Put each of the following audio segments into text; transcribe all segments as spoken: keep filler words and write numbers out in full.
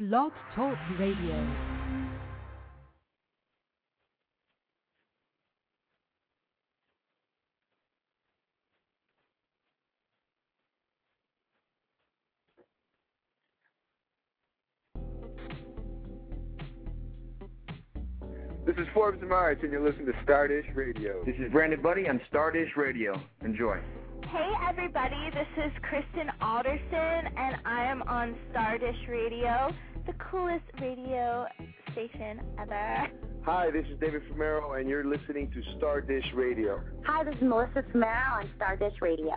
Blog Talk Radio. This is Forbes March, and you're listening to Stardust Radio. This is Brandon Buddy on Stardust Radio. Enjoy. Hey, everybody. This is Kristen Alderson, and I am on Stardust Radio, the coolest radio station ever. Hi, this is David Fumero, and you're listening to Stardust Radio. Hi, this is Melissa Fumero on Stardust Radio.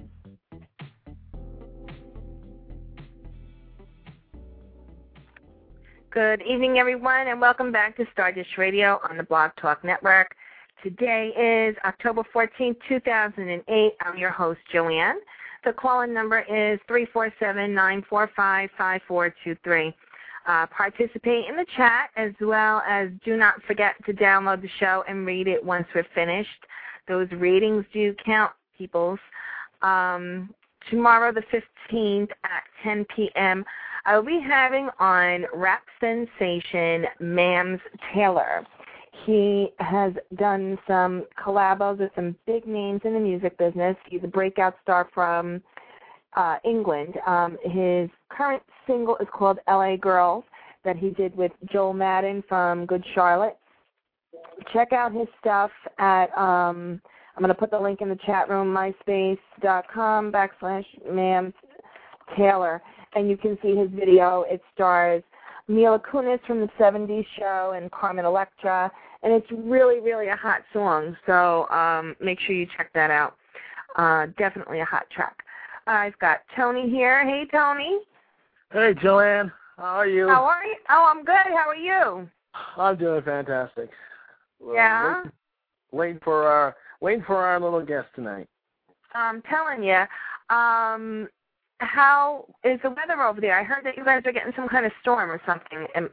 Good evening, everyone, and welcome back to Stardust Radio on the Blog Talk Network. Today is October fourteenth, two thousand eight. I'm your host, Joanne. The call-in number is three four seven, nine four five, five four two three. Uh, participate in the chat, as well as do not forget to download the show and read it once we're finished. Those ratings do count, peoples. Um, tomorrow, the fifteenth, at ten p.m., I'll be having on rap sensation Mams Taylor. He has done some collabos with some big names in the music business. He's a breakout star from uh, England. Um, his current single is called L A Girls, that he did with Joel Madden from Good Charlotte. Check out his stuff at, um, I'm going to put the link in the chat room, myspace.com backslash Mams Taylor. And you can see his video. It stars Mila Kunis from the seventies show and Carmen Electra. And it's really, really a hot song. So um, make sure you check that out. Uh, definitely a hot track. I've got Tony here. Hey, Tony. Hey, Joanne. How are you? How are you? Oh, I'm good. How are you? I'm doing fantastic. Well, Yeah? Waiting, waiting, for our, waiting for our little guest tonight. I'm telling you. Um, how is the weather over there? I heard that you guys are getting some kind of storm or something. And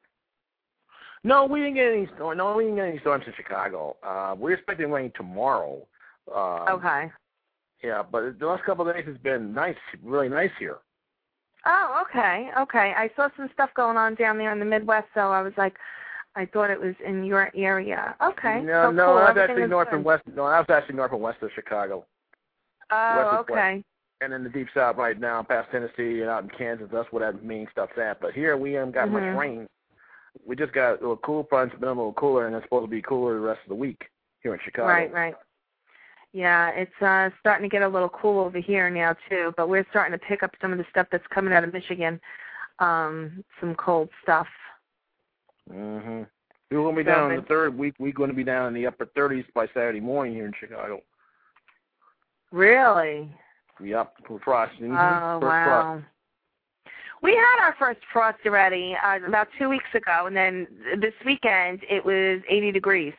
No, we didn't get any storm. No, we didn't get any storms in Chicago. Uh, we're expecting rain tomorrow. Um, okay. Yeah, but the last couple of days has been nice, really nice here. Oh, okay, okay. I saw some stuff going on down there in the Midwest, so I was like, I thought it was in your area. Okay. No, so no, cool. that's Everything actually is north good. and west. No, I was actually north and west of Chicago. Oh, West is okay. west. And in the deep south right now, past Tennessee and out in Kansas, that's where that main stuff's at. But here we haven't got Mhm. much rain. We just got a little cool front. It's been a little cooler, and it's supposed to be cooler the rest of the week here in Chicago. Right, right. Yeah, it's uh, starting to get a little cool over here now, too, but we're starting to pick up some of the stuff that's coming out of Michigan, um, some cold stuff. Mm-hmm. We're going to be So down in then- the third week. We're going to be down in the upper thirties by Saturday morning here in Chicago. Really? Yep, for frost. Mm-hmm. Oh, First wow. frost. We had our first frost already uh, about two weeks ago, and then this weekend it was eighty degrees.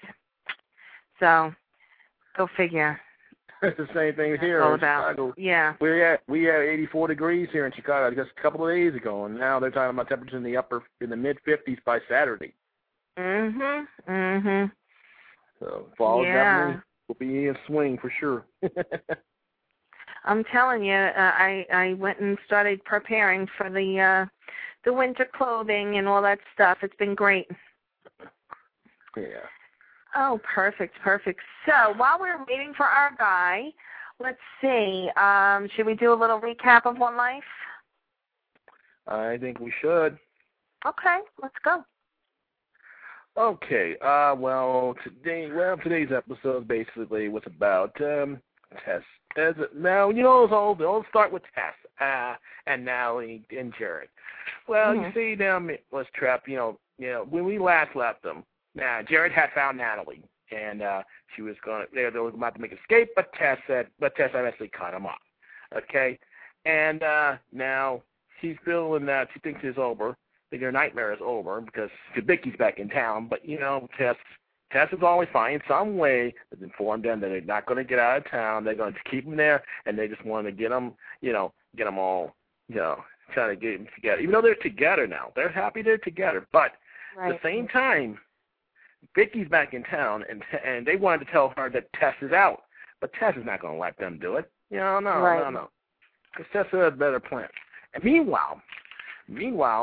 So, go figure. It's the same thing here all in about. Chicago. Yeah. We had we had eighty-four degrees here in Chicago just a couple of days ago, and now they're talking about temperatures in the upper in the mid fifties by Saturday. Mhm. Mhm. So fall Yeah. definitely will be in swing for sure. I'm telling you, uh, I I went and started preparing for the uh, the winter clothing and all that stuff. It's been great. Yeah. Oh, perfect, perfect. So while we're waiting for our guy, let's see. Um, should we do a little recap of One Life? I think we should. Okay, let's go. Okay. Uh, well, today, well, today's episode basically was about um, Tess. As now, you know, it's all they'll start with Tess, uh, and Natalie and Jared. Well, Mhm. you see, them it was trapped. You know, you know, when we last left them, now Jared had found Natalie, and uh, she was going. They were about to make an escape, but Tess said, but Tess eventually cut him off. Okay, and uh, now she's feeling that she thinks it's over. That their nightmare is over because Vicky's back in town. But you know, Tess. Tess is always finding some way to inform them that they're not going to get out of town. They're going to keep them there, and they just want to get them, you know, get them all, you know, trying to get them together. Even though they're together now, they're happy they're together. But Right. at the same time, Vicky's back in town, and and they wanted to tell her that Tess is out, but Tess is not going to let them do it. You know, no, Right. no, no, because Tess has a better plan. And meanwhile, meanwhile,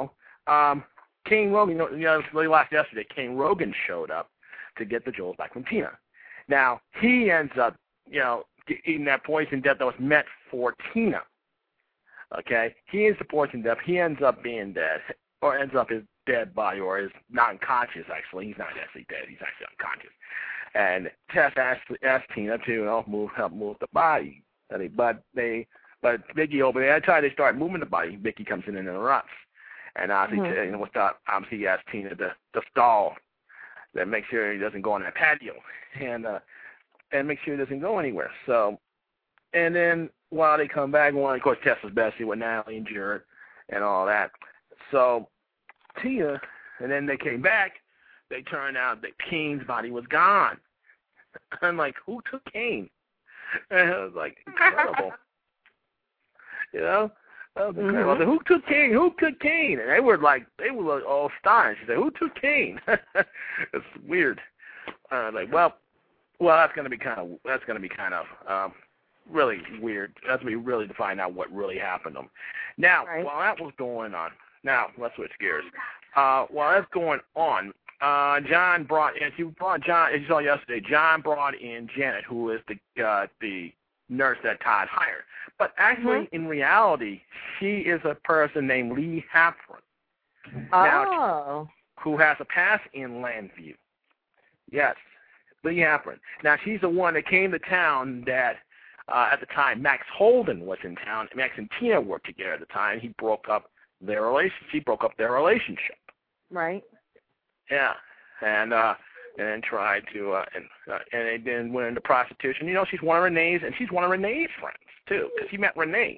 um, King Rogan, you know, really last yesterday, King Rogan showed up to get the jewels back from Tina. Now, he ends up, you know, eating that poison death that was meant for Tina. Okay? He is the poison death. He ends up being dead, or ends up his dead body, or is not unconscious, actually. He's not actually dead. He's actually unconscious. And Tess asked, asked Tina to, you know, move, help move the body. But they, but Vicky over there, every time they start moving the body, Vicky comes in and interrupts. And obviously, mm-hmm. you know, what's up? Obviously, he asked Tina to, to stall, that make sure he doesn't go on that patio, and uh, and make sure he doesn't go anywhere. So, and then while they come back, one of course Tess was bestie with Natalie and Jared and all that. So, Tina, and then they came back. They turned out that Kane's body was gone. I'm like, who took Kane? And I was like, incredible. You know? That was incredible. Mm-hmm. I said, who took Kane? Who took Kane? And they were like, they were all astonished. She said, who took Kane? It's weird. Uh, like, well, well, that's gonna be kind of that's gonna be kind of um, really weird. That's gonna be really to find out what really happened to them. Now, right. while that was going on, now let's switch gears. Uh, while that's going on, uh, John brought in. You brought John. As you saw yesterday, John brought in Janet, who is the uh, the nurse that Todd hired. But actually, mm-hmm. in reality, she is a person named Lee Hafren. Oh. Now, who has a past in Landview. Yes, Lee Hafren. Now, she's the one that came to town that, uh, at the time, Max Holden was in town. Max and Tina worked together at the time. He broke up their relationship. She broke up their relationship. Right. Yeah. And, uh, and then tried to, uh, and uh, and they then went into prostitution. You know, she's one of Renee's, and she's one of Renee's friends, too, because she met Renee.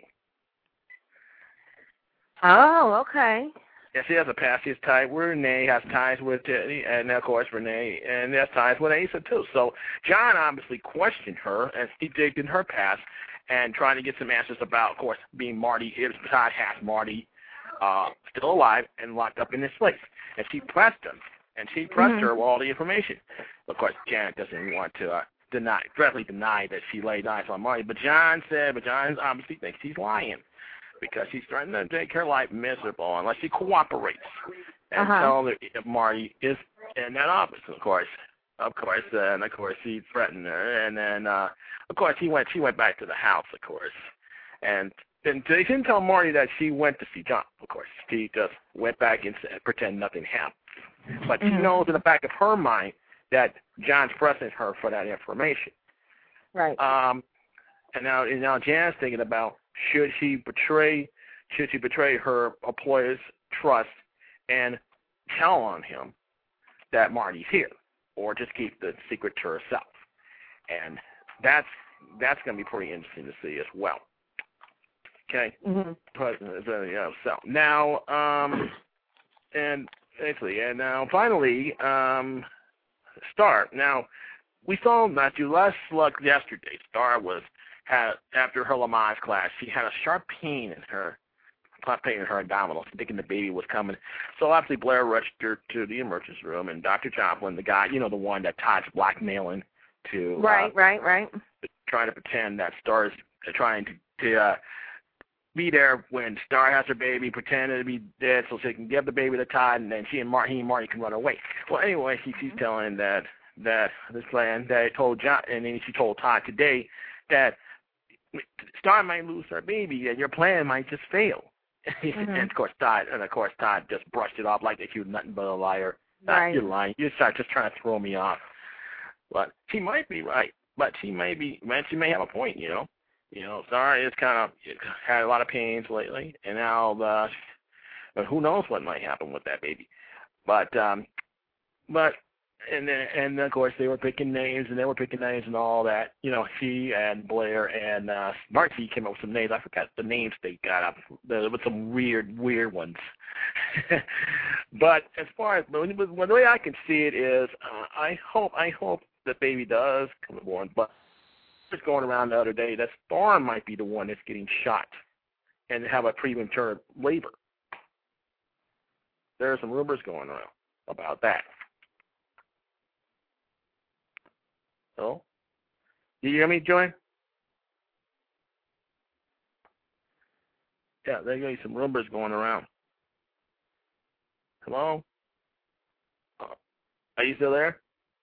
Oh, okay. Yeah, she has a past. She's tied with Renee, has ties with Teddy, and, of course, Renee, and has ties with Asa, too. So John obviously questioned her, and he digged in her past, and trying to get some answers about, of course, being Marty. Todd has Marty uh, still alive and locked up in this place. And she pressed him. And she pressed mm-hmm. her with all the information. Of course, Janet doesn't want to uh, deny, directly deny that she laid eyes on Marty. But John said, but John obviously thinks he's lying because she's trying to make her life miserable unless she cooperates and uh-huh. tell her if Marty is in that office. Of course, of course, uh, and of course he threatened her. And then, uh, of course, he went. She went back to the house, of course, and. And they didn't tell Marty that she went to see John, of course. She just went back and said, pretend nothing happened. But mm-hmm. she knows in the back of her mind that John's pressing her for that information. Right. Um, and now, and now Jan's thinking about should she betray, should she betray her employer's trust and tell on him that Marty's here, or just keep the secret to herself. And that's that's going to be pretty interesting to see as well. Okay. Mm-hmm. But, uh, yeah, so now, um, and actually, and now finally, um, Star. Now, we saw Matthew last luck yesterday. Star was had after her Lamaze class. She had a sharp pain in her, pain in her abdominal, thinking the baby was coming. So obviously, Blair rushed her to the emergency room, and Doctor Joplin, the guy, you know, the one that Todd's blackmailing to right, uh, right, right, trying to pretend that Star's trying to. to uh, be there when Star has her baby, pretending to be dead so she can give the baby to Todd, and then she and Marty, he and Marty can run away. Well, anyway, she, she's telling that that this plan that I told John, and then she told Todd today that Star might lose her baby, and your plan might just fail. Mm-hmm. And of course, Todd, and of course, Todd just brushed it off like that she was nothing but a liar. Right. You're lying. You're just trying to throw me off. But she might be right. But she may be. Man, she may have a point. You know. You know, Star is kind of had a lot of pains lately, and now the, but who knows what might happen with that baby. But, um, but, and then, and of course they were picking names, and they were picking names and all that. You know, she and Blair and uh, Marty came up with some names. I forgot the names they got up. There were some weird, weird ones. But as far as the way I can see it is, uh, I hope, I hope the baby does come born, but. Was going around the other day that Storm might be the one that's getting shot and have a premature labor. There are some rumors going around about that. So, do you hear me, Joy? Yeah, there are some rumors going around. Hello? Uh, are you still there?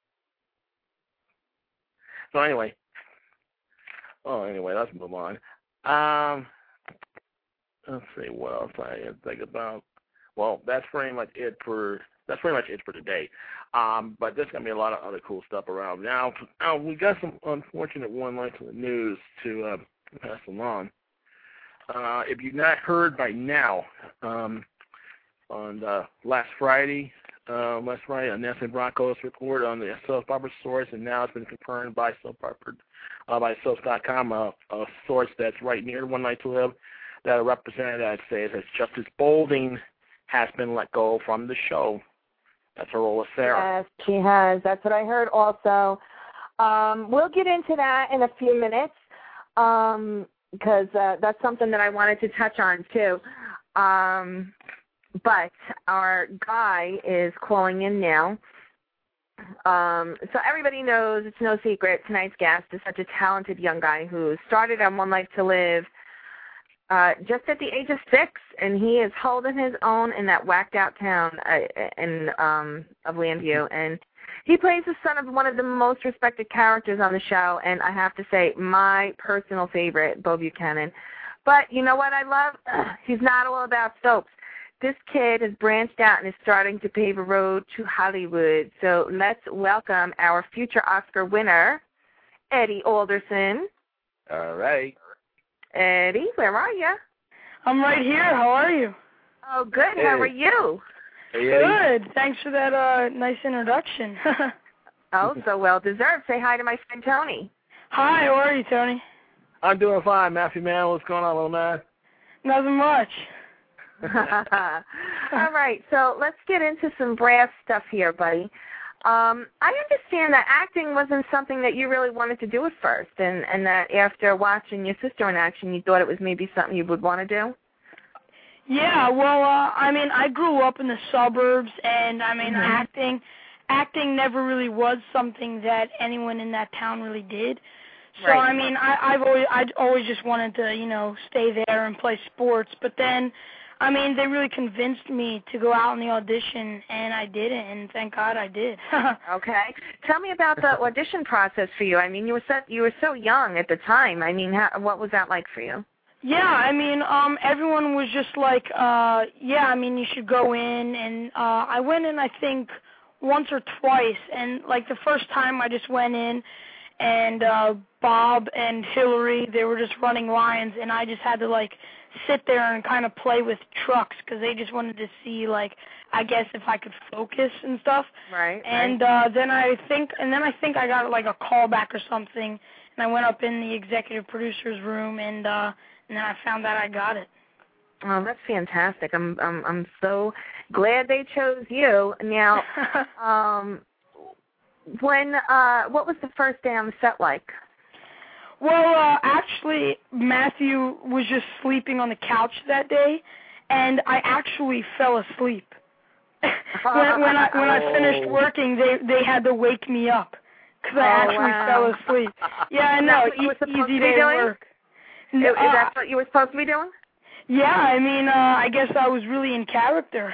So anyway. Oh, anyway, let's move on. Um, let's see what else I can think about. Well, that's pretty much it for that's pretty much it for today. Um, but there's gonna be a lot of other cool stuff around. Now, now we got some unfortunate one lines of the news to uh, pass along. Uh, if you've not heard by now, um, on uh, last Friday, uh, last Friday, a Nancy Broncos report on the soap opera source, and now it's been confirmed by soap opera, uh, by soaps dot com, a, a source that's right near One Night to Live, that a representative says that Justice Bolding has been let go from the show. That's Arola Sarah. Yes, she has. That's what I heard also. Um, we'll get into that in a few minutes um, because uh, that's something that I wanted to touch on too. Um, but our guy is calling in now. Um, so everybody knows, it's no secret, tonight's guest is such a talented young guy who started on One Life to Live uh, just at the age of six, and he is holding his own in that whacked out town uh, in um, of Llanview. And he plays the son of one of the most respected characters on the show, and I have to say, my personal favorite, Bo Buchanan. But you know what I love? He's not all about soaps. This kid has branched out and is starting to pave a road to Hollywood. So let's welcome our future Oscar winner, Eddie Alderson. All right. Eddie, where are you? I'm right here. How are you? Oh, good. Hey. How are you? Hey, Eddie. Good. Thanks for that uh, nice introduction. Oh, so well deserved. Say hi to my friend Tony. Hi, how are you, Tony? I'm doing fine, Matthew, man. What's going on, little man? Nothing much. All right, so let's get into some brass stuff here, buddy. Um, I understand that acting wasn't something that you really wanted to do at first, and, and that after watching your sister in action, you thought it was maybe something you would want to do? Yeah, well, uh, I mean, I grew up in the suburbs, and, I mean, Mm-hmm. acting acting never really was something that anyone in that town really did. So, Right. I mean, I, I've always, I always just wanted to, you know, stay there and play sports, but then, I mean, they really convinced me to go out in the audition, and I did it, and thank God I did. Okay. Tell me about the audition process for you. I mean, you were so, you were so young at the time. I mean, how, what was that like for you? Yeah, I mean, um, everyone was just like, uh, yeah, I mean, you should go in, and uh, I went in, I think, once or twice, and, like, the first time I just went in, and uh, Bob and Hillary, they were just running lines, and I just had to, like, sit there and kind of play with trucks, because they just wanted to see, like, I guess if I could focus and stuff. Right. And right. uh, then I think, and then I think I got, like, a callback or something, and I went up in the executive producer's room, and, uh, and then I found out I got it. Oh, that's fantastic. I'm I'm I'm so glad they chose you. Now, um, when uh, what was the first day on the set like? Well, uh, actually, Matthew was just sleeping on the couch that day, and I actually fell asleep. when when I when I finished working, they they had to wake me up because I Oh, actually wow. fell asleep. Yeah, I Is know. that what you were supposed Easy to be day doing? work. Is, No, is uh, that what you were supposed to be doing? Yeah, I mean, uh, I guess I was really in character.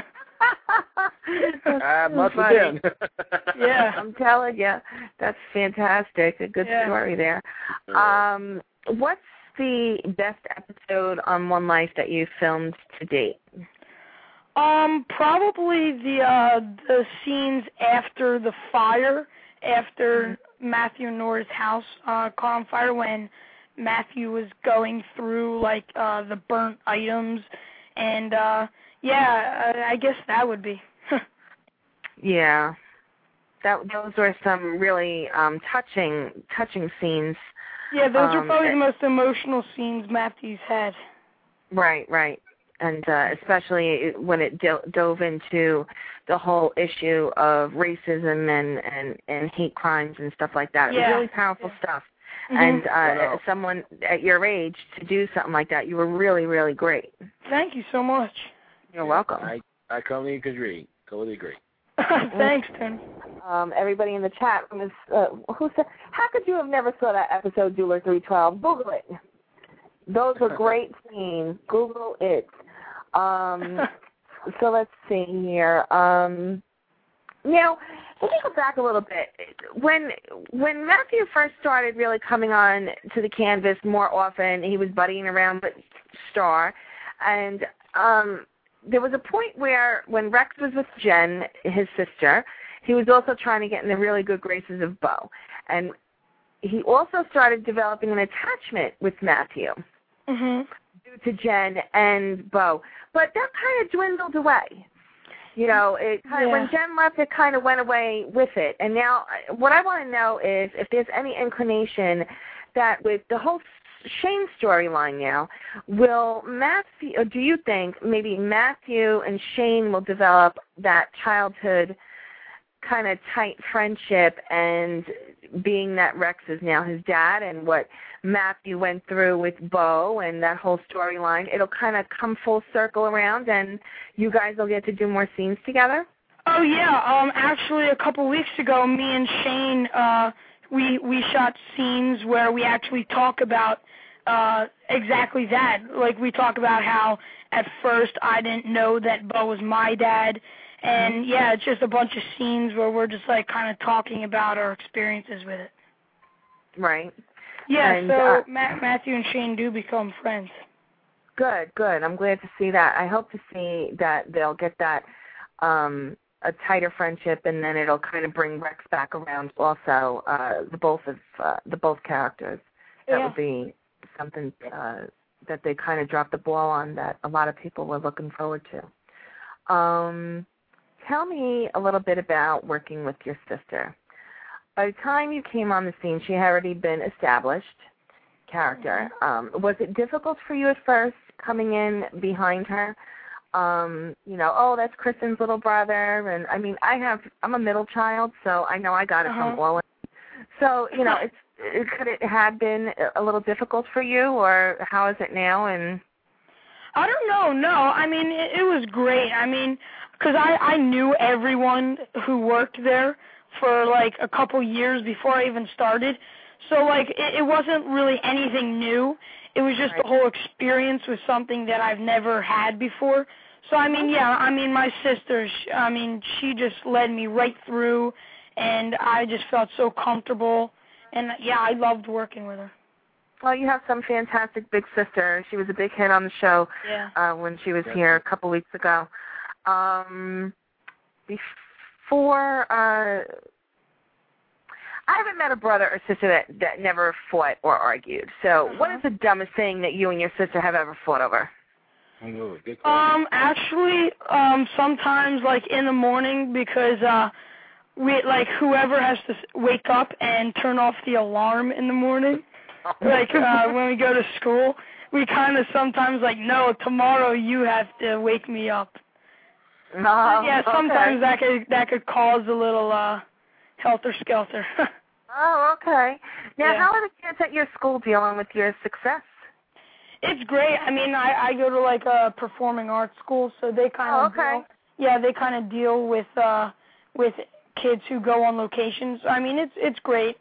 I must have funny. been. Yeah. I'm telling you, that's fantastic. A good Yeah. story there. Um, what's the best episode on One Life that you filmed to date? Um, probably the uh the scenes after the fire, after Matthew and Nora's house uh caught on fire, when Matthew was going through like uh the burnt items, and uh yeah, uh, I guess that would be. Yeah, that those were some really um, touching touching scenes. Yeah, those Um, are probably the most emotional scenes Matthew's had. Right, right. And uh, especially when it do- dove into the whole issue of racism and, and, and hate crimes and stuff like that. It Yeah. was really powerful Yeah. stuff. Mhm. And uh, Wow. someone at your age to do something like that, you were really, really great. Thank you so much. You're welcome. I, I completely agree. Totally agree. Thanks, Tony. Um, everybody in the chat room is, uh, who said, how could you have never saw that episode, Jeweler three twelve? Google it. Those were great scenes. Google it. Um, so let's see here. Um, now, let me go back a little bit. When when Matthew first started really coming on to the canvas more often, he was buddying around with Star, and um, there was a point where when Rex was with Jen, his sister, he was also trying to get in the really good graces of Bo. And he also started developing an attachment with Matthew mm-hmm. due to Jen and Bo. But that kind of dwindled away. You know, it kind of, yeah. when Jen left, it kind of went away with it. And now what I want to know is if there's any inclination that with the whole Shane storyline now, will Matthew, or do you think maybe Matthew and Shane will develop that childhood kind of tight friendship, and being that Rex is now his dad and what Matthew went through with Bo and that whole storyline, it'll kind of come full circle around and you guys will get to do more scenes together? Oh, yeah. Um, actually, a couple weeks ago, me and Shane, uh, we, we shot scenes where we actually talk about uh, exactly that. Like, we talk about how at first I didn't know that Bo was my dad. And, yeah, it's just a bunch of scenes where we're just, like, kind of talking about our experiences with it. Right. Yeah, and, so uh, Matt, Matthew and Shane do become friends. Good, good. I'm glad to see that. I hope to see that they'll get that um, a tighter friendship, and then it'll kind of bring Rex back around also, uh, the both of uh, the both characters. That yeah. would be something uh, that they kind of dropped the ball on that a lot of people were looking forward to. Um Tell me a little bit about working with your sister. By the time you came on the scene, she had already been established character. Um, was it difficult for you at first coming in behind her? Um, you know, oh, that's Kristen's little brother, and I mean, I have, I'm a middle child, so I know I got it uh-huh. from Owen. So, you know, it's, it, could it have been a little difficult for you, or how is it now? And I don't know. No, I mean, it, it was great. I mean, because I, I knew everyone who worked there for, like, a couple years before I even started. So, like, it, it wasn't really anything new. It was just right. the whole experience was something that I've never had before. So, I mean, yeah, I mean, my sister, she, I mean, she just led me right through, and I just felt so comfortable. And, yeah, I loved working with her. Well, you have some fantastic big sister. She was a big hit on the show yeah. uh, when she was here a couple weeks ago. Um, before, uh, I haven't met a brother or sister that, that never fought or argued. So uh-huh. what is the dumbest thing that you and your sister have ever fought over? Um, actually, um, sometimes, like, in the morning, because, uh, we, like, whoever has to wake up and turn off the alarm in the morning, like, uh, when we go to school, we kind of sometimes, like, no, tomorrow you have to wake me up. Oh, yeah, sometimes okay. that could that could cause a little uh, helter-skelter. Oh, okay. Now, yeah. how are the kids at your school dealing with your success? It's great. I mean, I, I go to, like, a performing arts school, so they kind of oh, okay. deal, yeah, they kind of deal with uh, with kids who go on locations. I mean, it's it's great.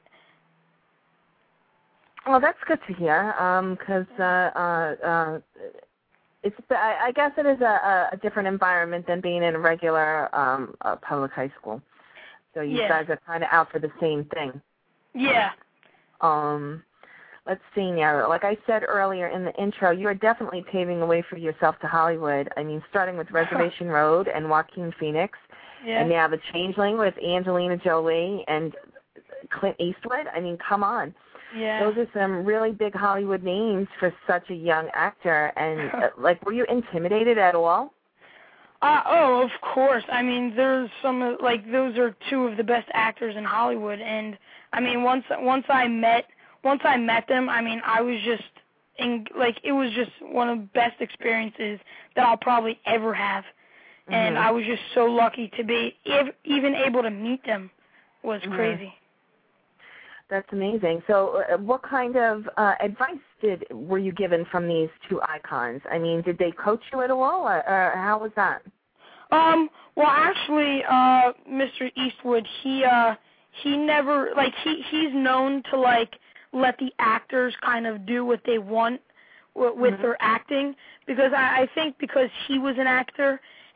Well, that's good to hear, because um, uh, uh, uh, it's. I, I guess it is a, a different environment than being in a regular um, uh, public high school. So you yeah. guys are kind of out for the same thing. Yeah. Um, let's see now. Like I said earlier in the intro, you are definitely paving the way for yourself to Hollywood. I mean, starting with Reservation Road and Joaquin Phoenix, yeah. and now The Changeling with Angelina Jolie and Clint Eastwood. I mean, come on. Yeah. Those are some really big Hollywood names for such a young actor. And, uh, like, were you intimidated at all? Uh, oh, of course. I mean, there's some, like, those are two of the best actors in Hollywood. And, I mean, once once I met once I met them, I mean, I was just, in, like, it was just one of the best experiences that I'll probably ever have. Mm-hmm. And I was just so lucky to be ev- even able to meet them was mm-hmm. crazy. That's amazing. So uh, what kind of uh, advice did were you given from these two icons? I mean, did they coach you at all, or, or how was that? Um, well, actually, uh, Mister Eastwood, he, uh, he never, like, he, he's known to, like, let the actors kind of do what they want w- with mm-hmm. their acting, because I, I think because he was an actor,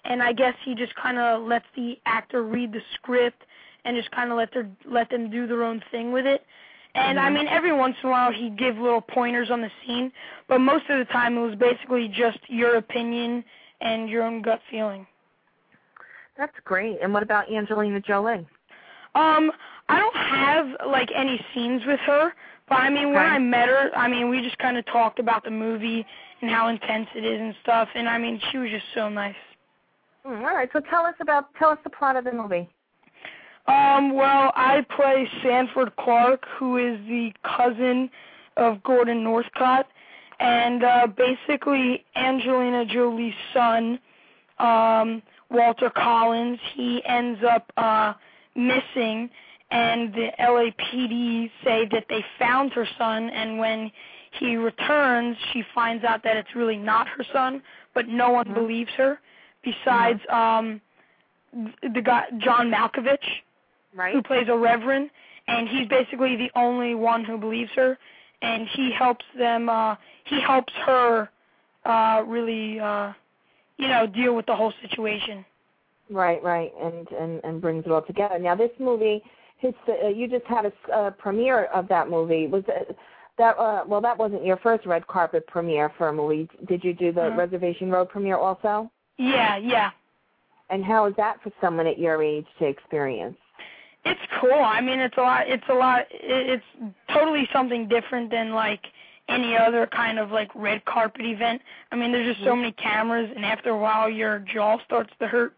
and I guess he just kind of lets the actor read the script and just kind of let their let them do their own thing with it. And, mm-hmm. I mean, every once in a while he'd give little pointers on the scene, but most of the time it was basically just your opinion and your own gut feeling. That's great. And what about Angelina Jolie? Um, I don't have, like, any scenes with her, but, I mean, okay. when I met her, I mean, we just kind of talked about the movie and how intense it is and stuff, and, I mean, she was just so nice. Mm, all right, so tell us about, tell us the plot of the movie. Um, well, I play Sanford Clark, who is the cousin of Gordon Northcott, and, uh, basically Angelina Jolie's son, um, Walter Collins, he ends up, uh, missing, and the L A P D say that they found her son, and when he returns, she finds out that it's really not her son, but no one mm-hmm. believes her, besides mm-hmm. um, the guy, John Malkovich, right. who plays a reverend, and he's basically the only one who believes her, and he helps them, uh, he helps her uh, really, uh, you know, deal with the whole situation. Right, right, and, and, and brings it all together. Now, this movie, his, uh, you just had a uh, premiere of that movie. Was it, that uh, well, that wasn't your first red carpet premiere for a movie. Did you do the uh-huh. Reservation Road premiere also? Yeah, yeah. And how is that for someone at your age to experience? It's cool. I mean, it's a lot. It's a lot. It's totally something different than like any other kind of like red carpet event. I mean, there's just so many cameras, and after a while, your jaw starts to hurt.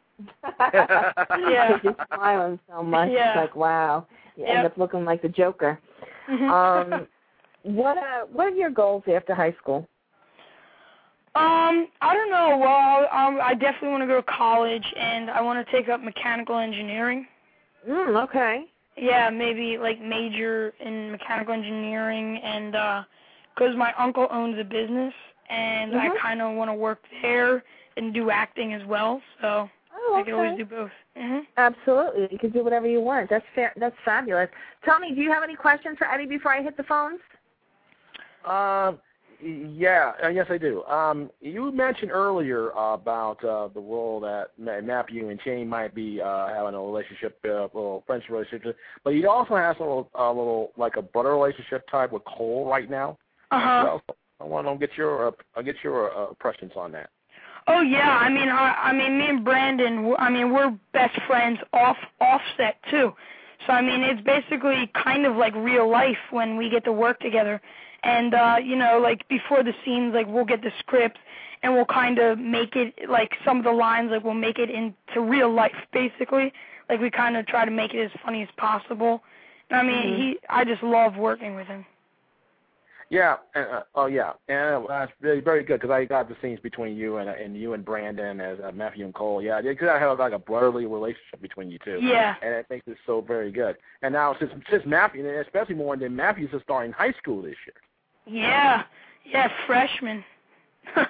Yeah, you're smiling so much. Yeah. It's like, wow, you yep. end up looking like the Joker. Mm-hmm. um, what uh, what are your goals after high school? Um, I don't know. Well, um, I definitely want to go to college, and I want to take up mechanical engineering. Mm, okay. Yeah, maybe like major in mechanical engineering, and uh, because my uncle owns a business, and mm-hmm. I kind of want to work there and do acting as well. So oh, okay. I can always do both. Mm-hmm. Absolutely, you can do whatever you want. That's fa- that's fabulous. Tell me, do you have any questions for Eddie before I hit the phones? Um. Yeah, uh, yes, I do. Um, you mentioned earlier about uh, the role that Matthew and Shane might be uh, having a relationship, a uh, little friendship relationship, but he also has a little, a little like a brother relationship type with Cole right now. Uh-huh. Well, so I want to get your, uh, I'll get your uh, impressions on that. Oh yeah, I mean, I, I mean, me and Brandon, I mean, we're best friends off offset too. So I mean, it's basically kind of like real life when we get to work together. And, uh, you know, like, before the scenes, like, we'll get the script, and we'll kind of make it, like, some of the lines, like, we'll make it into real life, basically. Like, we kind of try to make it as funny as possible. And, I mean, mm-hmm. he, I just love working with him. Yeah. Uh, oh, yeah. And that's really very good, because I got the scenes between you and uh, and you and Brandon as uh, Matthew and Cole. Yeah, because I have, like, a brotherly relationship between you two. Yeah. And it makes it so very good. And now, since, since Matthew, and especially more than Matthew's just starting high school this year. Yeah, yeah, freshman. oh,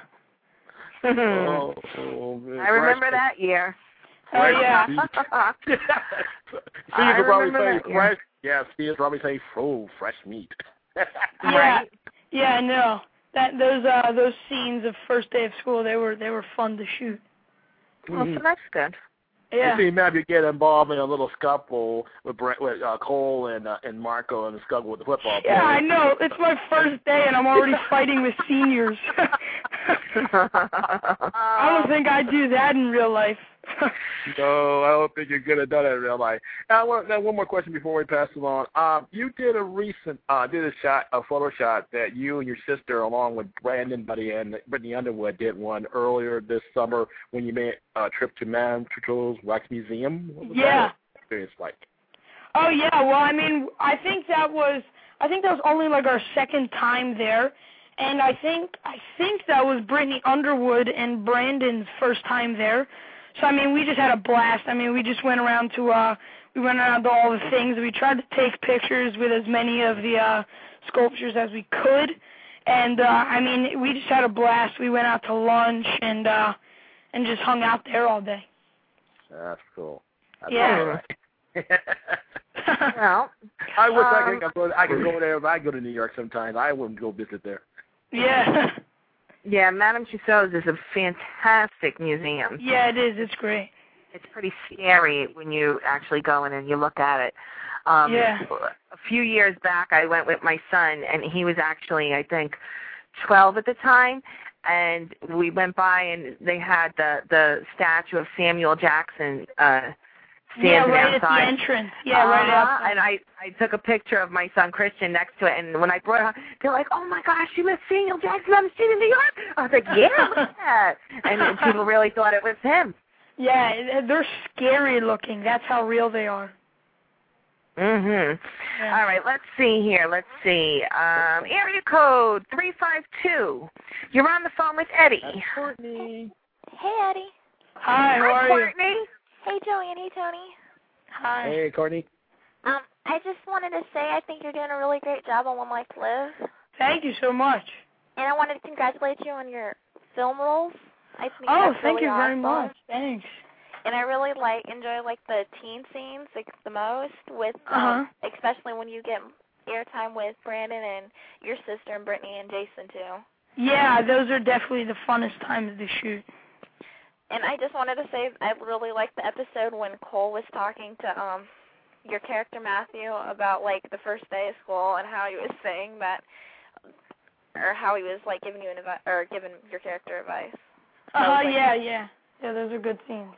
oh, I remember that year. Oh, yeah. Steve will probably say fresh. Yeah, Steve will probably say, oh, fresh meat. Yeah, yeah, I know. That those uh those scenes of first day of school, they were they were fun to shoot. Well, so that's good. Yeah. You see Matthew get involved in a little scuffle with Brent, with uh, Cole and uh, and Marco and the scuffle with the football player. Yeah, I know. It's my first day, and I'm already fighting with seniors. I don't think I'd do that in real life. No, I don't think you're going to do that in real life. Now, one, now, one more question before we pass it on. Um, you did a recent, uh, did a shot, a photo shot that you and your sister, along with Brandon Buddy and Brittany Underwood, did one earlier this summer when you made a trip to Madame Tussauds Wax Museum. What was yeah. that experience like? Oh yeah, well, I mean, I think that was, I think that was only like our second time there. And I think I think that was Brittany Underwood and Brandon's first time there. So, I mean, we just had a blast. I mean, we just went around to, uh, we went around to all the things. We tried to take pictures with as many of the uh, sculptures as we could. And, uh, I mean, we just had a blast. We went out to lunch and uh, and just hung out there all day. That's cool. That's yeah. All right. Well, I wish um, I could go. I could go there if I go to New York sometimes. I wouldn't go visit there. Yeah. Yeah, Madame Tussauds is a fantastic museum. Yeah, it is. It's great. It's pretty scary when you actually go in and you look at it. Um, yeah. A few years back, I went with my son, and he was actually, I think, twelve at the time, and we went by, and they had the, the statue of Samuel Jackson uh, standing yeah, right outside. at the entrance. Yeah, uh, right outside. And I, I took a picture of my son Christian next to it, and when I brought it, they're like, "Oh my gosh, you met Samuel Jackson on the street in New York?" I was like, "Yeah, look at that!" And, and people really thought it was him. Yeah, they're scary looking. That's how real they are. Mhm. Yeah. All right, let's see here. Let's see. Um, area code three five two. You're on the phone with Eddie. That's Courtney. Hey, Eddie. Hi, how Hi, are Courtney. you? Hey, Joanne. Hey, Tony. Hi. Hey, Courtney. Um, I just wanted to say I think you're doing a really great job on One Life to Live. Thank you so much. And I wanted to congratulate you on your film roles. I think Oh, that's thank really you very awesome. much. Thanks. And I really like enjoy like the teen scenes like the most with Uh-huh. um, especially when you get airtime with Brandon and your sister and Brittany and Jason too. Yeah, those are definitely the funnest times to shoot. And I just wanted to say I really liked the episode when Cole was talking to um your character Matthew about like the first day of school and how he was saying that or how he was like giving you an advice or giving your character advice. Uh huh. like, Yeah, yeah, yeah. Those are good scenes.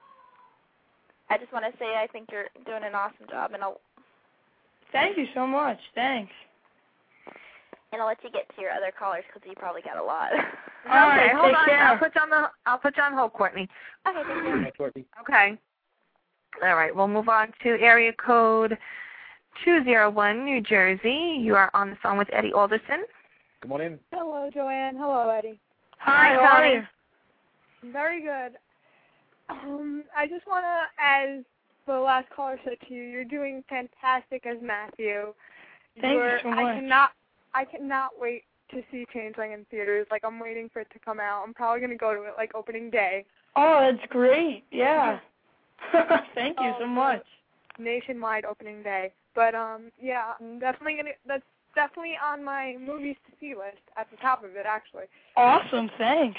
I just want to say I think you're doing an awesome job, and I'll Thank you so much. Thanks. and I'll let you get to your other callers because you probably got a lot. All right, Okay, hold take on. care. I'll put you on the. I'll put you on hold, Courtney. Okay, thank you. Hey, Courtney. Okay. All right. We'll move on to area code two zero one, New Jersey. You are on the phone with Eddie Alderson. Come on in. Hello, Joanne. Hello, Eddie. Hi, how are you? Very good. Um, I just want to, as the last caller said to you, you're doing fantastic as Matthew. Thank you're, you so much. I cannot, I cannot wait to see Changeling in theaters. Like, I'm waiting for it to come out. I'm probably going to go to it, like, opening day. Oh, that's great. Yeah. Thank you so Um, much. Nationwide opening day. But, um, yeah, I'm definitely going to, that's definitely on my movies to see list, at the top of it, actually. Awesome. Thanks.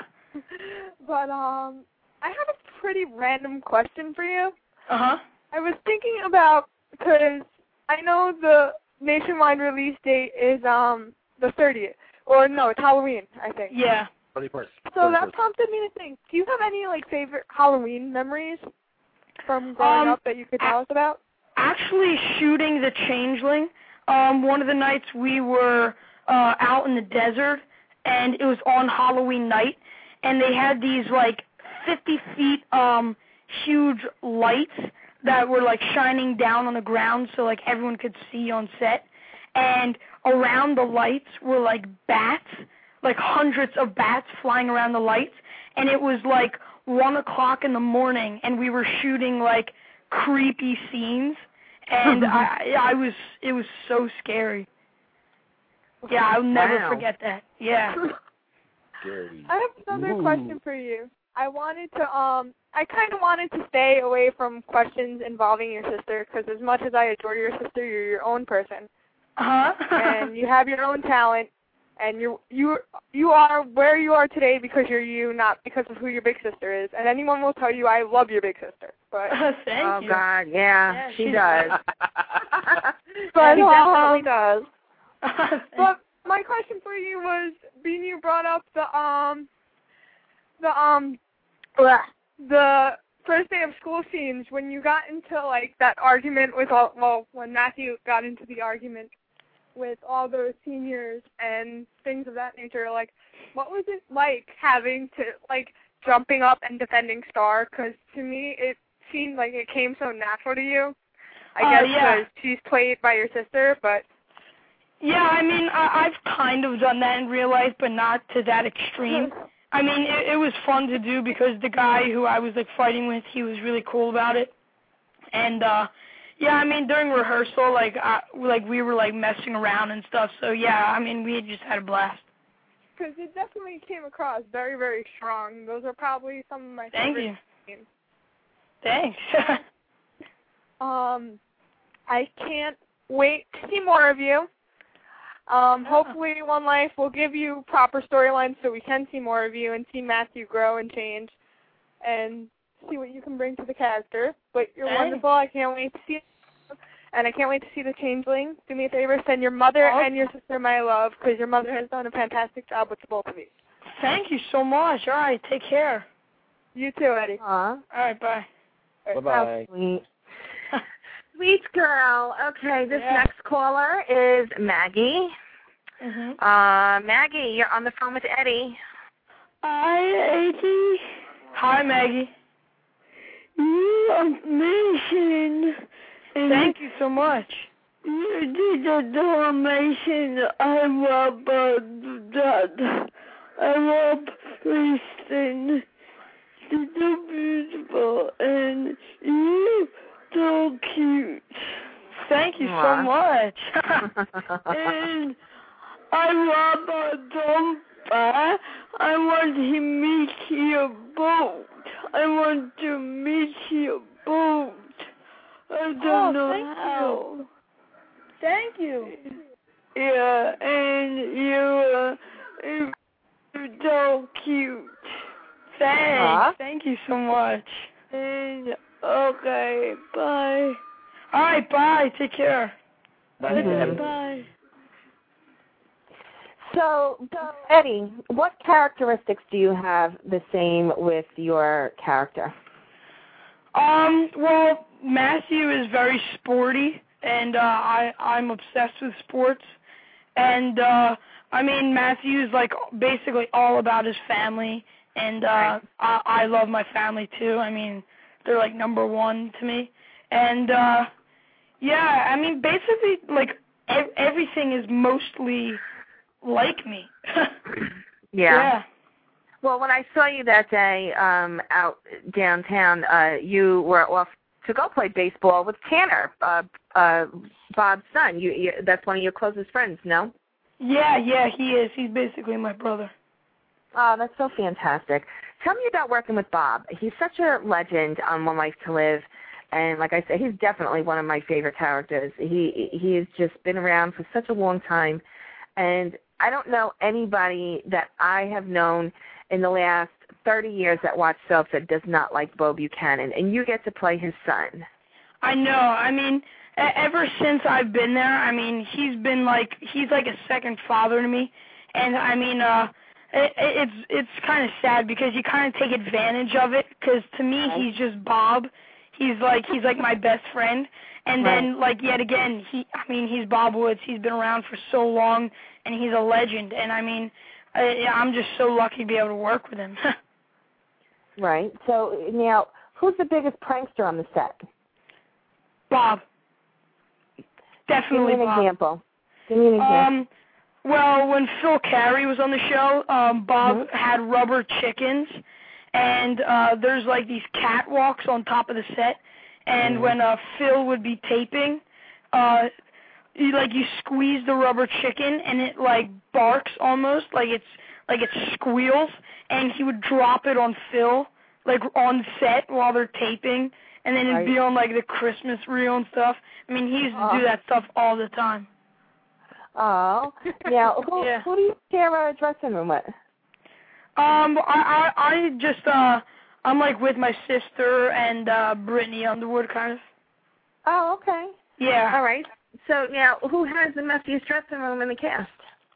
But, um, I have a pretty random question for you. Uh-huh. I was thinking about, because I know the nationwide release date is um the thirtieth, or no, it's Halloween, I think. Yeah. thirty-first. So that prompted me to think, do you have any, like, favorite Halloween memories from growing Um, up that you could tell us about? Actually, shooting The Changeling, um, one of the nights we were uh, out in the desert, and it was on Halloween night, and they had these, like, fifty feet um, huge lights that were, like, shining down on the ground so, like, everyone could see on set. And around the lights were, like, bats, like hundreds of bats flying around the lights. And it was, like, one o'clock in the morning, and we were shooting, like, creepy scenes. And I, I was, it was so scary. Yeah, I'll never Wow. forget that. Yeah. Scary. I have another Ooh. question for you. I wanted to, um, I kind of wanted to stay away from questions involving your sister, because as much as I adore your sister, you're your own person. Uh-huh. And you have your own talent, and you you you are where you are today because you're you, not because of who your big sister is. And anyone will tell you I love your big sister, but Thank oh you. God, yeah, Yeah, she she's- does. but she um, definitely does. but my question for you was, being you brought up the um the um the first day of school scenes when you got into like that argument with all well when Matthew got into the argument with all those seniors and things of that nature, like what was it like having to like jumping up and defending Star? Because to me it seemed like it came so natural to you. I Uh, guess yeah. because she's played by your sister, but Yeah, I mean, I, I've kind of done that in real life, but not to that extreme. I mean, it, it was fun to do because the guy who I was, like, fighting with, he was really cool about it. And, uh, yeah, I mean, during rehearsal, like, I, like we were, like, messing around and stuff. So, yeah, I mean, we just had a blast. because it definitely came across very, very strong. Those are probably some of my Thank favorite you. scenes. Thanks. Um, I can't wait to see more of you. Um, hopefully, One Life will give you proper storylines so we can see more of you and see Matthew grow and change and see what you can bring to the character. But you're Hey. wonderful. I can't wait to see it. And I can't wait to see the Changeling. Do me a favor, send your mother Oh. and your sister my love, because your mother has done a fantastic job with the both of you. Thank you so much. All right, take care. You too, Eddie. Aw. All right, bye. Bye-bye. How sweet. Sweet girl. Okay, this Yeah. next caller is Maggie. Mm-hmm. Uh, Maggie, you're on the phone with Eddie. Hi, Eddie. Hi, Maggie. You are amazing. Thank you so much. You did a donation. I love uh, that. I love Kristen. She's so beautiful, and you so cute. Thank you so much. And I love our Dumpa. I want to meet your boat. I want to meet your boat. I don't Oh, know thank how. you. Thank you. Yeah, and you, uh, you're so cute. Thanks. Aw. Thank you so much. And, okay, bye. All right, bye. Take care. Bye. Mhm. Bye. So, Eddie, what characteristics do you have the same with your character? Um, well, Matthew is very sporty, and uh, I, I'm obsessed with sports. And, uh, I mean, Matthew is, like, basically all about his family, and uh, I, I love my family, too. I mean, they're, like, number one to me. And, uh, yeah, I mean, basically, like, ev- everything is mostly like me. Yeah. Well, when I saw you that day um, out downtown, uh, you were off to go play baseball with Tanner, uh, uh, Bob's son. You, you, that's one of your closest friends, no? Yeah, yeah, he is. He's basically my brother. Oh, that's so fantastic. Tell me about working with Bob. He's such a legend on One Life to Live. And like I said, he's definitely one of my favorite characters. He he has just been around for such a long time. And I don't know anybody that I have known in the last thirty years that watched soaps that does not like Bo Buchanan. And you get to play his son. I know. I mean, ever since I've been there, I mean, he's been like, he's like a second father to me. And I mean, uh, it, it's it's kind of sad because you kind of take advantage of it because to me, he's just Bob. He's like, he's like my best friend. And then, like, yet again, he, I mean, he's Bob Woods. He's been around for so long, and he's a legend. And, I mean, I, I'm just so lucky to be able to work with him. Right. So, now, who's the biggest prankster on the set? Bob. Definitely Give me an Bob. example. Give me an example. Um, well, when Phil Carey was on the show, um, Bob Mm-hmm. had rubber chickens, and uh, there's, like, these catwalks on top of the set. And when uh, Phil would be taping, uh, you, like you squeeze the rubber chicken and it like barks almost, like it's like it squeals, and he would drop it on Phil, like on set while they're taping, and then it'd Right. be on like the Christmas reel and stuff. I mean, he used to Oh. do that stuff all the time. Oh. Now, who, Yeah. who do you share a dressing room with? Um, I, I, I just, uh, I'm like with my sister and, uh, Brittany Underwood, kind of. Oh, okay. Yeah. All right. So now, who has the messiest dressing room in the cast?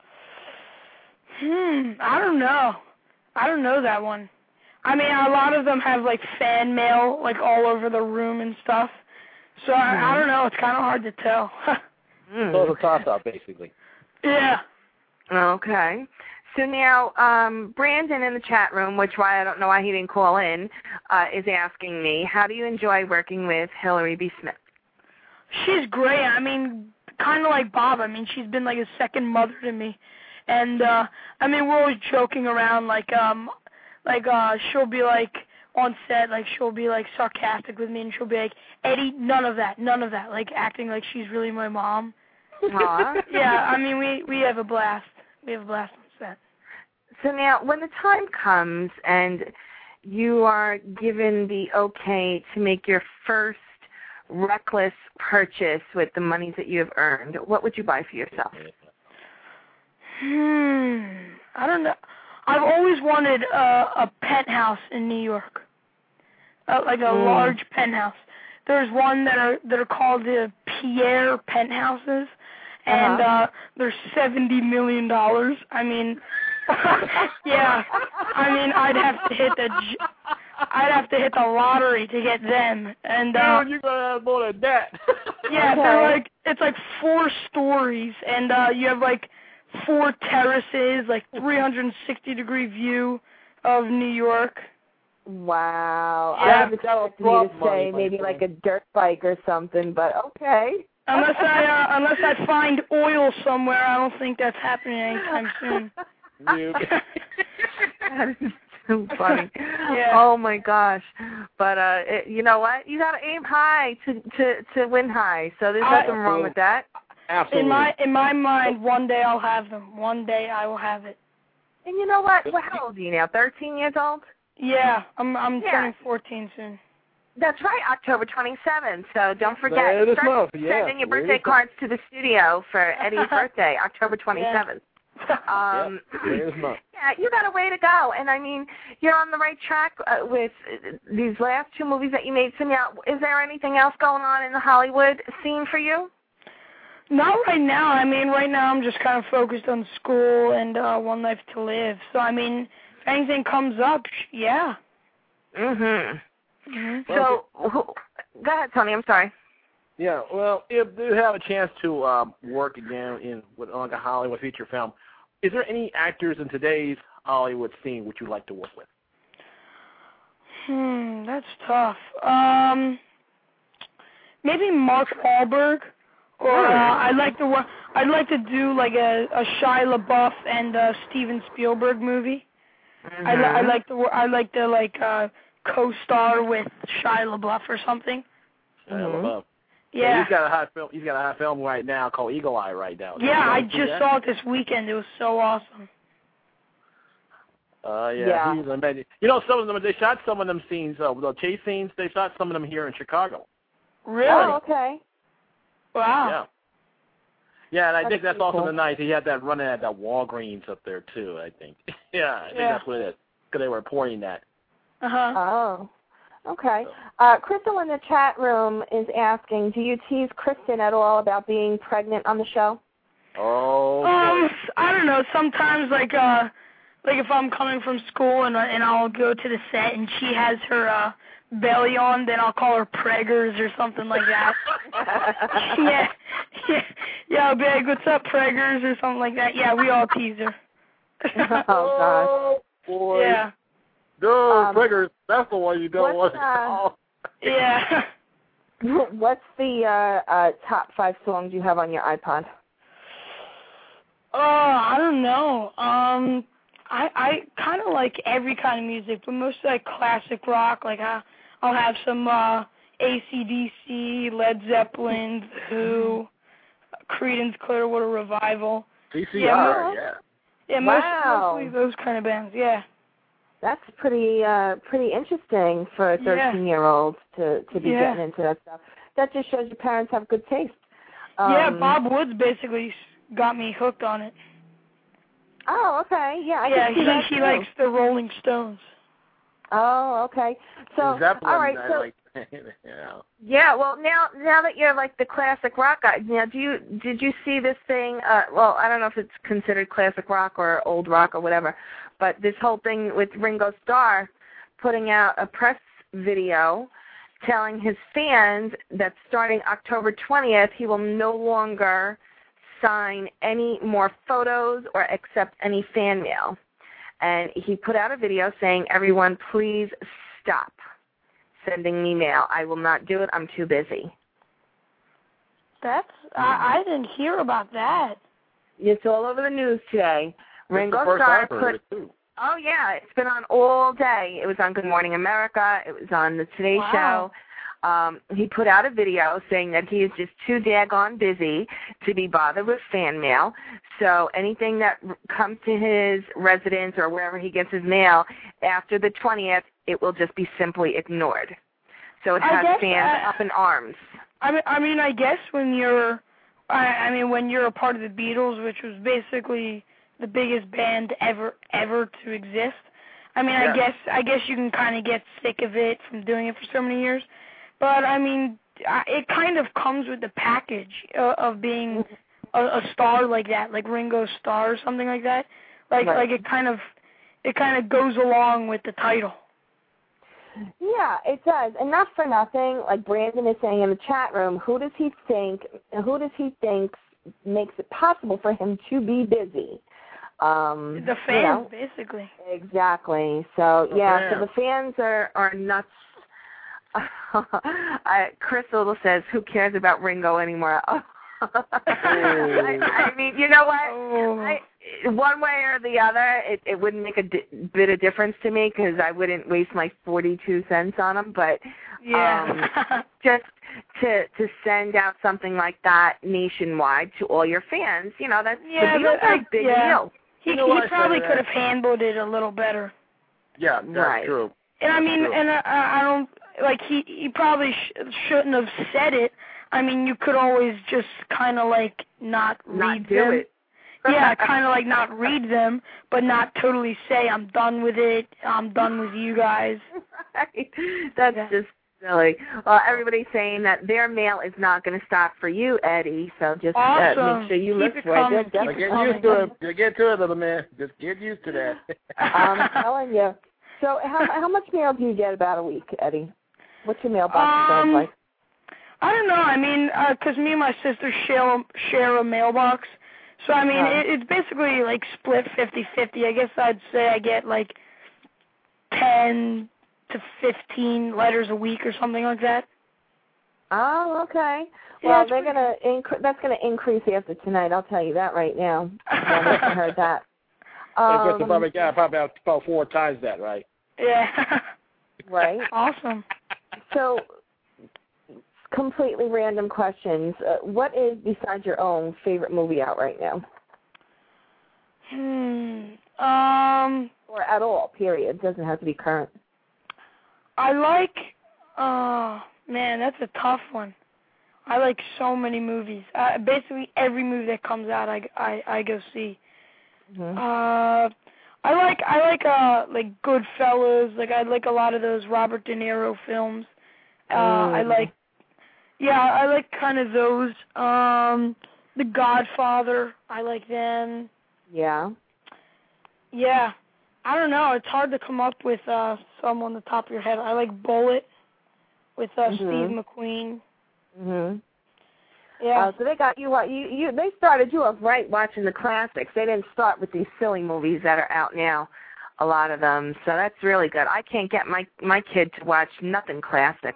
Hmm, I don't know. I don't know that one. I mean, a lot of them have, like, fan mail, like, all over the room and stuff. So, I, I don't know. It's kind of hard to tell. Mm. Total toss-up, basically. Yeah. Okay. So now, um, Brandon in the chat room, which why I don't know why he didn't call in, uh, is asking me, how do you enjoy working with Hillary B. Smith? She's great. I mean, kind of like Bob. I mean, she's been like a second mother to me. And, uh, I mean, we're always joking around, like, um, like, uh, she'll be like, on set, like, she'll be like sarcastic with me, and she'll be like, Eddie, none of that, none of that, like, acting like she's really my mom. Aw. Yeah, I mean, we, we have a blast. We have a blast on set. So now, when the time comes and you are given the okay to make your first reckless purchase with the monies that you have earned, what would you buy for yourself? Hmm. I don't know. I've always wanted a, a penthouse in New York, uh, like a Mm. large penthouse. There's one that are that are called the Pierre penthouses, and Uh-huh. uh, they're seventy million dollars. I mean, yeah. I mean, I'd have to hit the j- I'd have to hit the lottery to get them, and uh, Dude, you're gonna have more than that. yeah, Okay. they're like it's like four stories, and uh, you have like four terraces, like three hundred sixty degree view of New York. Wow. Yeah. I was expecting you to Rough say money, maybe my like a dirt bike or something, but okay. Unless I uh, unless I find oil somewhere, I don't think that's happening anytime soon. You- That is too funny. Yeah. Oh my gosh. But uh it, you know what? You got to aim high to to to win high. So there's I- nothing wrong with that. Absolutely. In my in my mind, one day I'll have them. One day I will have it. And you know what? Well, how old are you now? thirteen years old? Yeah, I'm I'm Yeah. turning fourteen soon. That's right, October twenty-seventh. So don't forget. Later this Start month, yeah. sending your Later birthday this cards to the studio for Eddie's birthday, October twenty-seventh. Um, Yeah, later this month. yeah, you got a way to go. And I mean, you're on the right track uh, with uh, these last two movies that you made. So now, is there anything else going on in the Hollywood scene for you? Not right now. I mean, right now I'm just kind of focused on school and uh, One Life to Live. So I mean, if anything comes up, sh- yeah. Mm-hmm. hmm So, who, go ahead, Tony. I'm sorry. Yeah, well, if you have a chance to um, work again in with like a Hollywood feature film, is there any actors in today's Hollywood scene which you'd like to work with? Hmm, that's tough. Um, maybe Mark Wahlberg, or uh, I'd like to wo- I'd like to do like a, a Shia LaBeouf and uh, Steven Spielberg movie. Mm-hmm. I li- I like to wo- I like to like uh, co-star with Shia LaBeouf or something. Shia Mhm. LaBeouf. Yeah. he's got a hot film. He's got a hot film right now called Eagle Eye right now. Did Yeah, you I guys see just that? saw it this weekend. It was so awesome. Uh, yeah, Yeah. he's amazing. You know, some of them they shot some of them scenes, uh, the chase scenes. They shot some of them here in Chicago. Really? Oh, okay. Wow. Yeah. Yeah, and I That's think that's pretty also cool. the night he had that running at that Walgreens up there too. I think. yeah, I think Yeah. that's what it is because they were reporting that. Uh huh. Oh, okay. Uh, Crystal in the chat room is asking, do you tease Kristen at all about being pregnant on the show? Oh. Um, boy. I don't know. Sometimes, like, uh, like if I'm coming from school and uh, and I'll go to the set and she has her uh belly on, then I'll call her Preggers or something like that. yeah, yeah, yeah. I'll be like, "What's up, Preggers?" or something like that. Yeah, we all tease her. Oh, boy. Yeah, No, Um, Triggers. That's the one you don't what's, want to uh, call. yeah. gosh. What's the uh, uh, top five songs you have on your iPod? Oh, I don't know. Um, I I kind of like every kind of music, but mostly like classic rock. Like I, I'll have some uh, A C D C, Led Zeppelin, The Who, Creedence Clearwater Revival. C C Yeah, R, mo- yeah. Yeah, most, Wow. mostly those kind of bands. Yeah. That's pretty uh, pretty interesting for a Yeah. thirteen-year-old to, to be Yeah. getting into that stuff. That just shows your parents have good taste. Um, yeah, Bob Woods basically s- got me hooked on it. Oh, okay. Yeah, I yeah, can see that he he too. likes the Rolling Stones. Oh, okay. So, Zeppelin, all right. I So, like, yeah. yeah. Well, now now that you're like the classic rock guy, now do you did you see this thing? Uh, well, I don't know if it's considered classic rock or old rock or whatever, but this whole thing with Ringo Starr putting out a press video telling his fans that starting October twentieth, he will no longer sign any more photos or accept any fan mail. And he put out a video saying, everyone, please stop sending me mail. I will not do it. I'm too busy. That's I, I didn't hear about that. It's all over the news today. Ringo That's the first Starr I've heard put, it, too. oh, yeah, it's been on all day. It was on Good Morning America. It was on the Today Wow. Show. Um, he put out a video saying that he is just too daggone busy to be bothered with fan mail. So anything that r- comes to his residence or wherever he gets his mail after the twentieth, it will just be simply ignored. So it I has guess, fans uh, up in arms. I mean, I mean, I guess when you're, I, I mean, when you're a part of the Beatles, which was basically the biggest band ever ever to exist. I mean, Yeah. I guess I guess you can kind of get sick of it from doing it for so many years, but I mean, I- it kind of comes with the package uh, of being a, a star like that, like Ringo's Star or something like that. Like Right. like it kind of it kind of goes along with the title. Yeah, it does, and not for nothing. Like Brandon is saying in the chat room, who does he think? Who does he think makes it possible for him to be busy? Um, The you fans, know? basically. Exactly. So yeah, Okay. so the fans are are nuts. I, Crystal says, "Who cares about Ringo anymore?" I, I mean, you know what? Oh. I, one way or the other, it, it wouldn't make a di- bit of difference to me because I wouldn't waste my forty-two cents on them. But Yeah. um, just to to send out something like that nationwide to all your fans, you know, that's Yeah, would be a but I- big, big yeah. deal. he You know he what, probably Senator? could have handled it a little better. Yeah, that's Right. true. And I mean, True. and I, I don't like he he probably sh- shouldn't have said it. I mean, you could always just kind of like not read Not do them. it. Yeah, kind of like not read them, but not totally say I'm done with it. I'm done with you guys. Right. That's Yeah. just silly. Well, everybody's saying that their mail is not going to stop for you, Eddie. So just uh, Awesome. make sure you Keep look it for it. coming. They're Keep So definitely get coming. used to it. You get to it, little man. Just get used to that. I'm telling you. So how how much mail do you get about a week, Eddie? What's your mailbox Um, sound like? I don't know. I mean, uh 'cause me and my sister share share a mailbox, so I mean, Uh. it, it's basically like split fifty-fifty. I guess I'd say I get like ten to fifteen letters a week or something like that. Oh, okay. Yeah, Well, it's they're pretty gonna inc- that's gonna increase after tonight. I'll tell you that right now. I haven't heard that. Um, Um, probably got probably about, about four times that, right? Yeah. right. Awesome. So, completely random questions. Uh, what is, besides your own, favorite movie out right now? Hmm. Um. Or at all, period. Doesn't have to be current. I like. Oh man, that's a tough one. I like so many movies. Uh, basically, every movie that comes out, I, I, I go see. Mm-hmm. Uh, I like I like uh like Goodfellas. Like I like a lot of those Robert De Niro films. Uh, I Mm. like, yeah, I like kind of those. Um, The Godfather. I like them. Yeah. Yeah, I don't know. It's hard to come up with uh some on the top of your head. I like Bullet with uh, Mhm. Steve McQueen. Mhm. Yeah. Uh, so they got you. You you. They started you off right watching the classics. They didn't start with these silly movies that are out now. A lot of them. So that's really good. I can't get my my kid to watch nothing classic.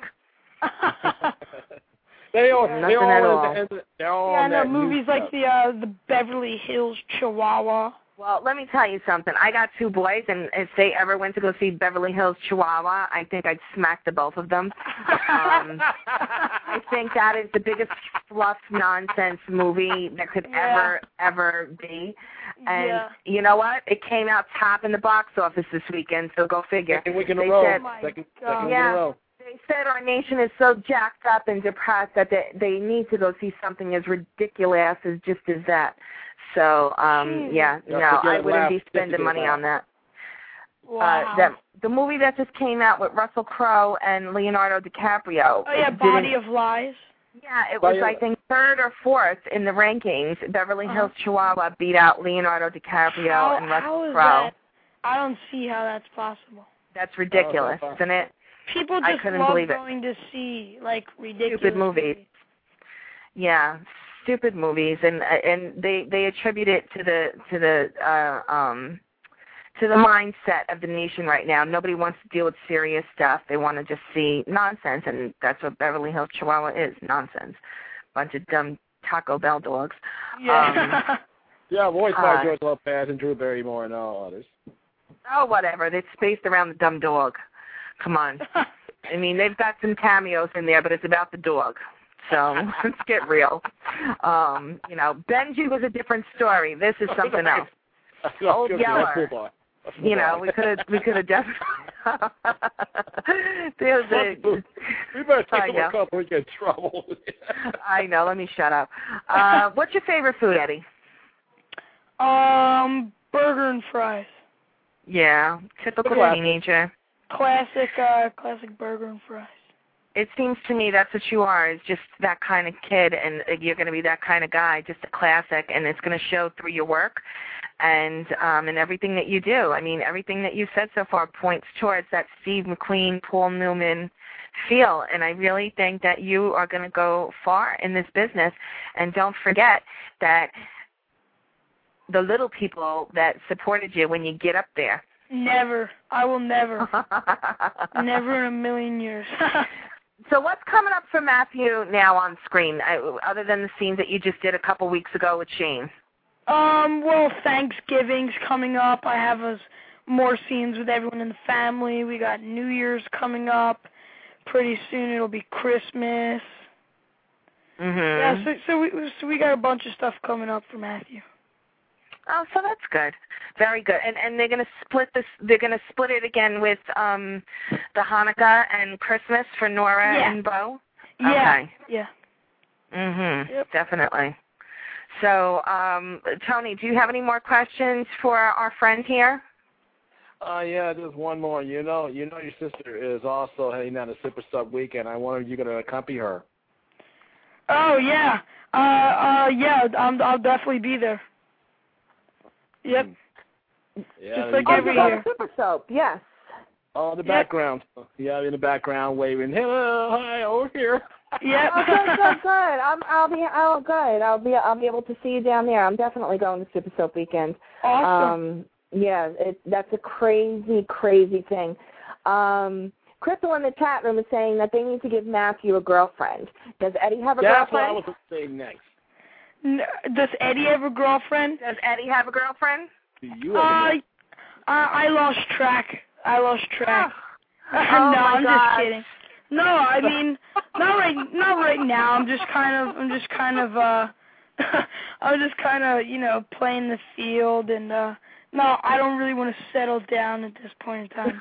They all, Yeah. they Nothing all, at in all. the- they're all yeah, in no, that new movies like stuff. the uh the Beverly Hills Chihuahua. Well, let me tell you something. I got two boys, and if they ever went to go see Beverly Hills Chihuahua, I think I'd smack the both of them. Um, I think that is the biggest fluff nonsense movie that could Yeah. ever, ever be. And Yeah. you know what? It came out top in the box office this weekend, so go figure. Second week in a They row. said- Oh my second, God. second week in Yeah. a row. They said our nation is so jacked up and depressed that they, they need to go see something as ridiculous as just as that. So, um, Jeez. yeah, Yeah, no, forget I it, wouldn't laugh, be just to spending get it money laugh. on that. Wow. Uh, the, the movie that just came out with Russell Crowe and Leonardo DiCaprio. oh yeah, it Body didn't- of Lies. Yeah, it Body was, of- I think, third or fourth in the rankings. Beverly Uh-huh. Hills Chihuahua beat out Leonardo DiCaprio How, and Russell how is Crowe. that? I don't see how that's possible. That's ridiculous, Oh, isn't it? People I just couldn't love believe it. going to see like ridiculous Stupid movies. Yeah, stupid movies, and and they they attribute it to the to the uh, um to the mindset of the nation right now. Nobody wants to deal with serious stuff. They want to just see nonsense, and that's what Beverly Hills Chihuahua is, nonsense. Bunch of dumb Taco Bell dogs. Yeah. Yeah, I've always liked Uh, George Lopez and Drew Barrymore and all others. Oh, whatever. It's spaced around the dumb dog. Come on. I mean, they've got some cameos in there, but it's about the dog. So let's get real. Um, you know, Benji was a different story. This is something else. Old Yeller. You know, we could have we could have definitely. There's a, We better I take him know. a couple we get in trouble. I know. Let me shut up. Uh, what's your favorite food, Eddie? Um, burger and fries. Yeah, typical Classic. teenager. Classic, uh, classic burger and fries. It seems to me that's what you are, is just that kind of kid, and you're going to be that kind of guy, just a classic, and it's going to show through your work and um, and everything that you do. I mean, everything that you've said so far points towards that Steve McQueen, Paul Newman feel, and I really think that you are going to go far in this business. And don't forget that the little people that supported you when you get up there. Never. I will never. Never in a million years. So what's coming up for Matthew now on screen, uh, other than the scenes that you just did a couple weeks ago with Shane? Um, well, Thanksgiving's coming up. I have us more scenes with everyone in the family. We got New Year's coming up. Pretty soon it'll be Christmas. Mm-hmm. Yeah, so, so, we, so we got a bunch of stuff coming up for Matthew. Oh, so that's good. Very good. And and they're gonna split this. They're gonna split it again with um the Hanukkah and Christmas for Nora Yeah. and Bo. Yeah. Okay. Yeah. Mhm. Yep. Definitely. So, um, Tony, do you have any more questions for our friend here? Uh, yeah, just one more. You know, you know, your sister is also heading down to Super Sub Weekend. I wonder if you're gonna accompany her. Oh yeah. Uh uh yeah. I'm, I'll definitely be there. Yep. Yeah, Just like Oh, every you got year. a Super Soap. Yes. Oh, in the Yep. background. Yeah, in the background, waving. Hello, hi, over here. Yep. Oh, good, good, good. I'm, I'll be, oh, good. I'll be, I'll be able to see you down there. I'm definitely going to Super Soap Weekend. Awesome. Um, yeah, it, that's a crazy, crazy thing. Um, Crystal in the chat room is saying that they need to give Matthew a girlfriend. Does Eddie have a That's what I girlfriend? was saying next. N- Does Eddie have a girlfriend? Does Eddie have a girlfriend? Do you Uh, have I, I lost track. I lost track. Oh, no, my I'm gosh. just kidding. No, I mean, not right, not right now. I'm just kind of, I'm just kind of, uh, I'm just kind of, you know, playing the field, and uh, no, I don't really want to settle down at this point in time.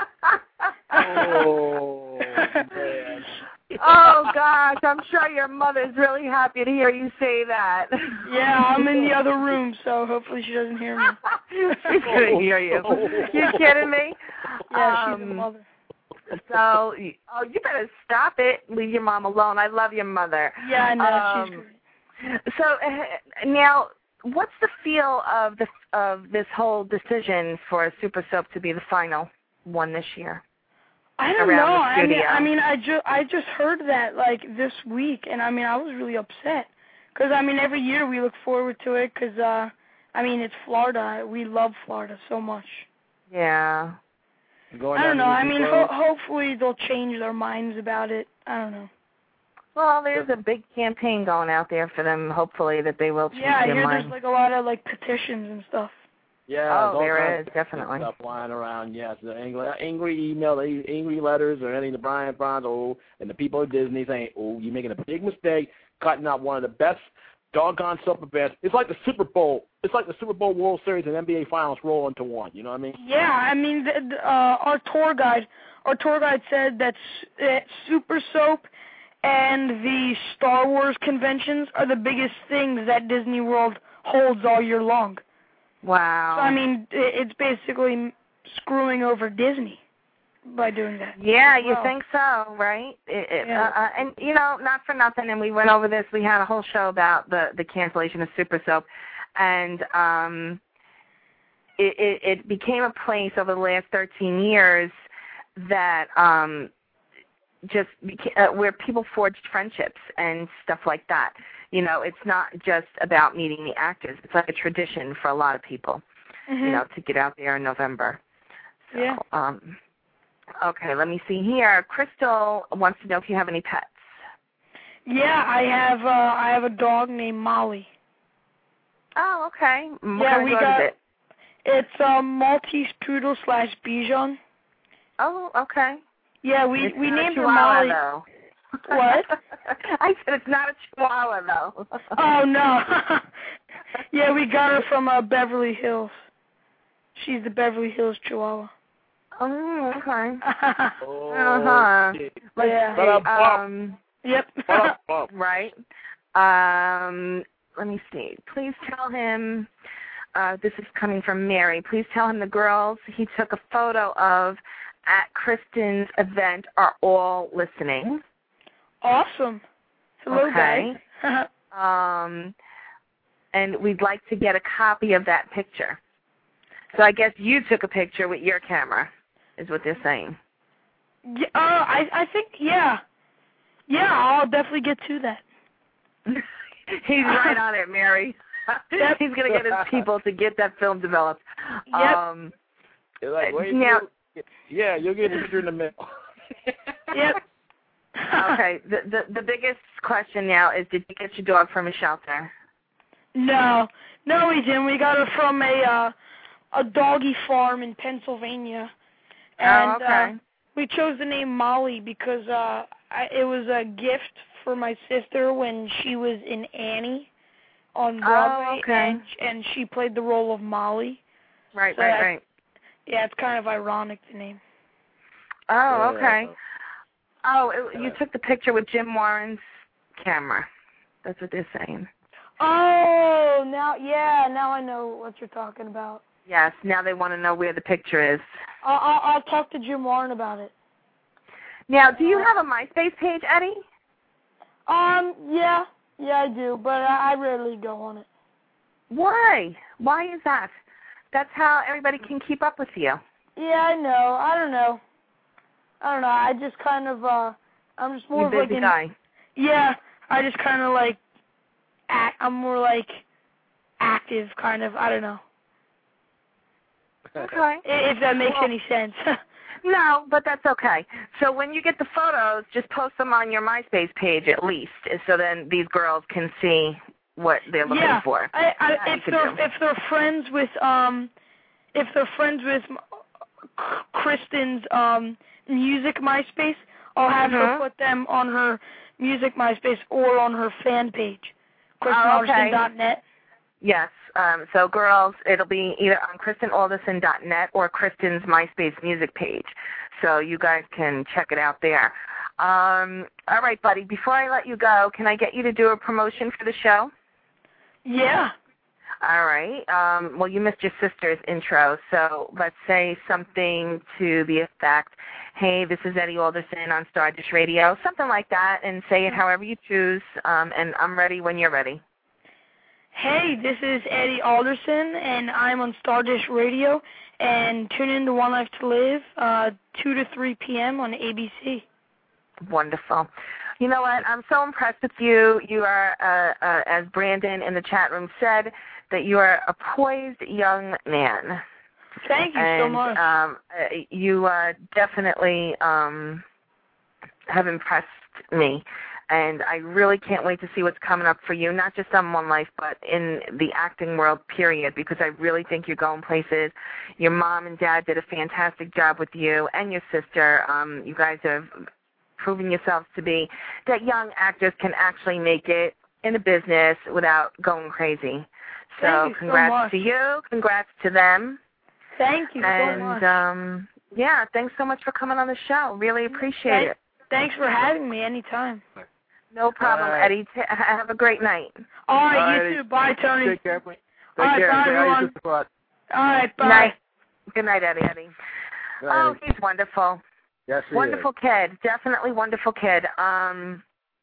Oh, man. Oh, gosh, I'm sure your mother's really happy to hear you say that. Yeah, I'm in the other room, so hopefully she doesn't hear me. She's going to hear you. You kidding me? Yeah, she's a Um, mother. So, oh, you better stop it. Leave your mom alone. I love your mother. Yeah, I know, Um, she's great. So uh, now, what's the feel of the of this whole decision for Super Soap to be the final one this year? I don't around know. the I mean, studio? I mean, I just I just heard that like this week, and I mean, I was really upset because I mean, every year we look forward to it because uh, I mean, it's Florida. We love Florida so much. Yeah. Going I don't know. down I to mean, East ho- Coast? hopefully they'll change their minds about it. I don't know. Well, there's a big campaign going out there for them. Hopefully that they will change Yeah, I their hear mind. there's like a lot of like petitions and stuff. Yeah, Oh, there's all there kinds is, of definitely. stuff flying around. Yes, the angry, angry email, angry letters, or anything to Brian Bonds, oh, and the people at Disney saying, "Oh, you're making a big mistake, cutting out one of the best doggone soap events." It's like the Super Bowl. It's like the Super Bowl, World Series, and N B A Finals roll into one. You know what I mean? Yeah, I mean, the, the, uh, our tour guide, our tour guide said that s- uh, Super Soap and the Star Wars conventions are the biggest things that Disney World holds all year long. Wow. So, I mean, i- it's basically screwing over Disney by doing that. Yeah, you Wow. think so, right? It, it, Yeah. uh, uh, and, you know, not for nothing, and we went over this. We had a whole show about the, the cancellation of Super Soap, and um, it, it, it became a place over the last thirteen years that um, just beca- uh, where people forged friendships and stuff like that. You know, it's not just about meeting the actors. It's like a tradition for a lot of people, Mm-hmm. you know, to get out there in November. So, Yeah. um, okay, let me see here. Crystal wants to know if you have any pets. Yeah, I have uh, I have a dog named Molly. Oh, okay. What Yeah, kind of we dog got- is it? It's a Maltese Poodle slash Bichon. Oh, okay. Yeah, we It's we not a named her Chihuahua, Molly. though. What? I said it's not a Chihuahua, though. Oh no. Yeah, we got her from uh, Beverly Hills. She's the Beverly Hills Chihuahua. Oh, okay. Oh, Uh-huh. shit. Let's Yeah. see, Ba-da-bum. um, Yep. Ba-da-bum. right. Um, let me see. Please tell him Uh, this is coming from Mary. Please tell him the girls he took a photo of at Kristen's event are all listening. Awesome. Hello, okay. guys. um, and we'd like to get a copy of that picture. So I guess you took a picture with your camera, is what they're saying. Yeah, uh, I I think yeah, yeah. I'll definitely get to that. He's right on it, Mary. Yep. He's gonna get his people to get that film developed. Yep. Um, You're like, wait, now, you, yeah, you'll get the picture in the middle. Yep. Okay. The, the the biggest question now is, did you get your dog from a shelter? No, no, we didn't. We got her from a uh, a doggy farm in Pennsylvania, and oh, okay. uh, we chose the name Molly because uh, I, it was a gift for my sister when she was in Annie on Broadway, oh, okay. and and she played the role of Molly. Right, so right, that, right. Yeah, it's kind of ironic, the name. Oh, okay. Oh, it, you took the picture with Jim Warren's camera. That's what they're saying. Oh, now, yeah, now I know what you're talking about. Yes, now they want to know where the picture is. I'll, I'll, I'll talk to Jim Warren about it. Now, do you have a MySpace page, Eddie? Um, yeah, yeah, I do, but I, I rarely go on it. Why? Why is that? That's how everybody can keep up with you. Yeah, I know. I don't know. I don't know. I just kind of, uh, I'm just more You're of like busy an, guy. Yeah, I just kind of like, act, I'm more like active, kind of. I don't know. Okay. If that makes well, any sense. No, but that's okay. So when you get the photos, just post them on your MySpace page at least, so then these girls can see what they're looking yeah, for. I, I, Yeah, if they're do. if they're friends with um, if they're friends with Kristen's um music MySpace, I'll have mm-hmm. her put them on her music MySpace or on her fan page, Kristen Oh, okay. Alderson dot net. Yes. Um, so girls, it'll be either on Kristen Alderson dot net or Kristen's MySpace music page. So you guys can check it out there. Um, all right, buddy. Before I let you go, can I get you to do a promotion for the show? Yeah. All right. Um, well, you missed your sister's intro, so let's say something to the effect, hey, this is Eddie Alderson on Stardust Radio, something like that, and say it however you choose, um, and I'm ready when you're ready. Hey, this is Eddie Alderson, and I'm on Stardust Radio, and tune in to One Life to Live, uh, two to three p.m. on A B C. Wonderful. You know what? I'm so impressed with you. You are, uh, uh, as Brandon in the chat room said, that you are a poised young man. Thank you and, so much. Um, you uh, definitely um, have impressed me. And I really can't wait to see what's coming up for you, not just on One Life, but in the acting world, period, because I really think you're going places. Your mom and dad did a fantastic job with you and your sister. Um, you guys have proven yourselves to be that young actors can actually make it in a business without going crazy. So Thank you congrats so much. to you. Congrats to them. Thank you and, so much. um, yeah, thanks so much for coming on the show. Really appreciate Thank, it. Thanks for having me anytime. No problem, right. Eddie. T- have a great night. All right, All you right. too. Bye, Tony. Take care. Take All right, care. bye, Say hi to your everyone. sister. All right, bye. Night. Good night, Eddie. Eddie. Good Oh, night. he's wonderful. Yes, he Wonderful is. kid. Definitely wonderful kid. Um.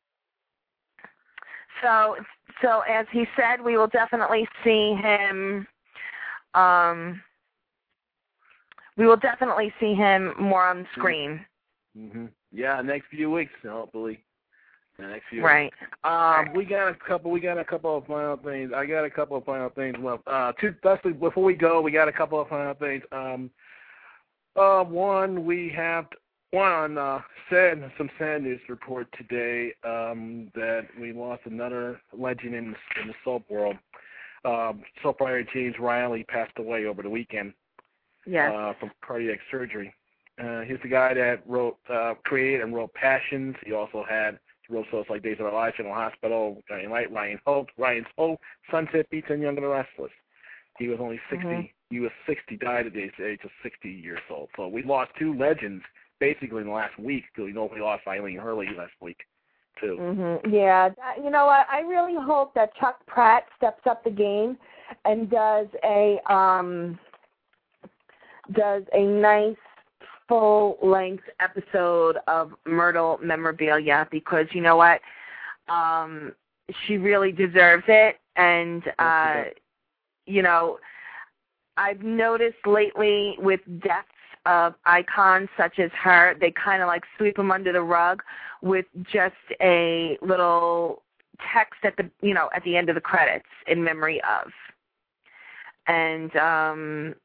So, so as he said, we will definitely see him. Um. We will definitely see him more on the screen. Mm-hmm. Yeah, next few weeks, hopefully. The next few Right. weeks. Um, we got a couple. We got a couple of final things. I got a couple of final things. Well, uh, two. Leslie, before we go, we got a couple of final things. Um, uh, one, we have one on uh, sad some sad news report today. Um, that we lost another legend in the, in the soap world. Um, soap writer James Riley passed away over the weekend. Yes. Uh, from cardiac surgery. Uh, he's the guy that wrote, uh, created and wrote Passions. He also had wrote shows like Days of Our Lives, General Hospital, Ryan Light, Ryan Hope, Ryan's Hope, Sunset Beach, and Young and the Restless. He was only sixty. Mm-hmm. He was sixty. Died at the age of sixty years old. So we lost two legends basically in the last week. Because you know we lost Eileen Hurley last week, too. Mm-hmm. Yeah, that, you know what? I really hope that Chuck Pratt steps up the game and does a um does a nice full-length episode of Myrtle memorabilia, because you know what? Um, she really deserves it, and uh, you know, I've noticed lately with deaths of icons such as her, they kind of like sweep them under the rug with just a little text at the you know at the end of the credits in memory of, and um,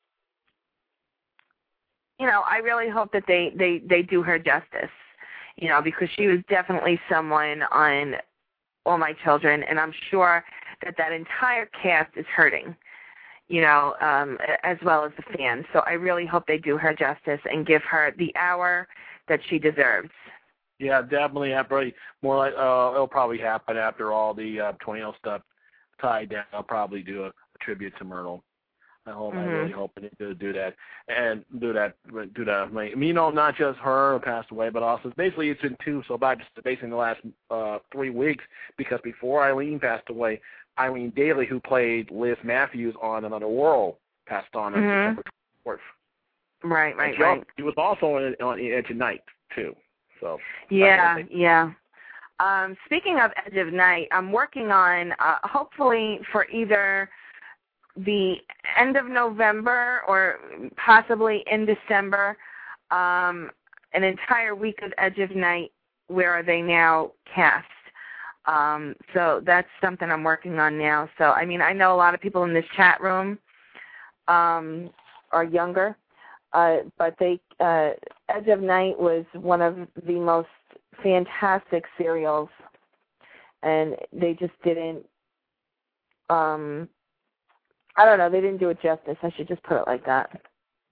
you know, I really hope that they, they, they do her justice, you know, because she was definitely someone on All My Children, and I'm sure that that entire cast is hurting, you know, um, as well as the fans. So I really hope they do her justice and give her the hour that she deserves. Yeah, definitely. Probably more like uh, it'll probably happen after all the uh, tornado stuff tied down. I'll probably do a, a tribute to Myrtle. I hope. Mm-hmm. I really hope they do do that and do that. Do that. I mean, you know, not just her who passed away, but also basically it's been two. So about just basically in the last uh, three weeks, because before Eileen passed away, Eileen Daly, who played Liz Matthews on Another World, passed on on mm-hmm. December twenty-fourth. Right, right, she right. Also, she was also on, on Edge of Night too. So yeah, yeah. Um, speaking of Edge of Night, I'm working on uh, hopefully for either the end of November or possibly in December, um, an entire week of Edge of Night, Where Are They Now cast. Um, so that's something I'm working on now. So, I mean, I know a lot of people in this chat room um, are younger, uh, but they uh, Edge of Night was one of the most fantastic serials, and they just didn't um, I don't know. They didn't do it justice. I should just put it like that.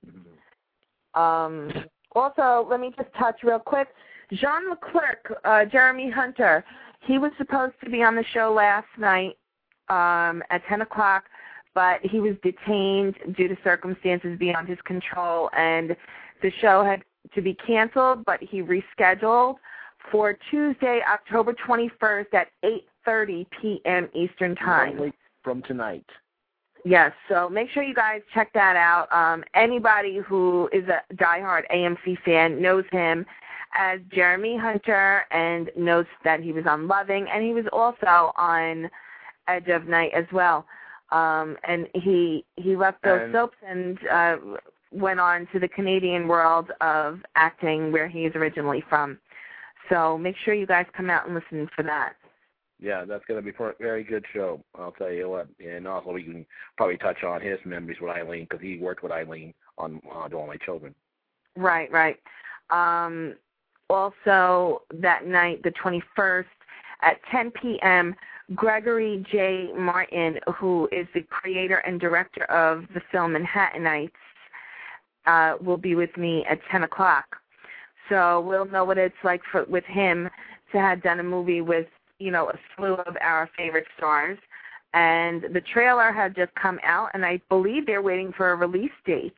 Um, also, let me just touch real quick. Jean Leclerc, uh, Jeremy Hunter, he was supposed to be on the show last night um, at ten o'clock, but he was detained due to circumstances beyond his control, and the show had to be canceled, but he rescheduled for Tuesday, October twenty-first at eight thirty p.m. Eastern Time. One week from tonight. Yes, so make sure you guys check that out. Um, anybody who is a diehard A M C fan knows him as Jeremy Hunter and knows that he was on Loving, and he was also on Edge of Night as well. Um, and he he left those and, soaps and uh, went on to the Canadian world of acting where he is originally from. So make sure you guys come out and listen for that. Yeah, that's going to be a very good show, I'll tell you what. And also we can probably touch on his memories with Eileen, because he worked with Eileen on uh, All My Children. Right, right. Um, also, that night, the twenty-first, at ten p.m., Gregory J. Martin, who is the creator and director of the film Manhattanites, uh, will be with me at ten o'clock. So we'll know what it's like for, with him to have done a movie with, you know, a slew of our favorite stars. And the trailer had just come out, and I believe they're waiting for a release date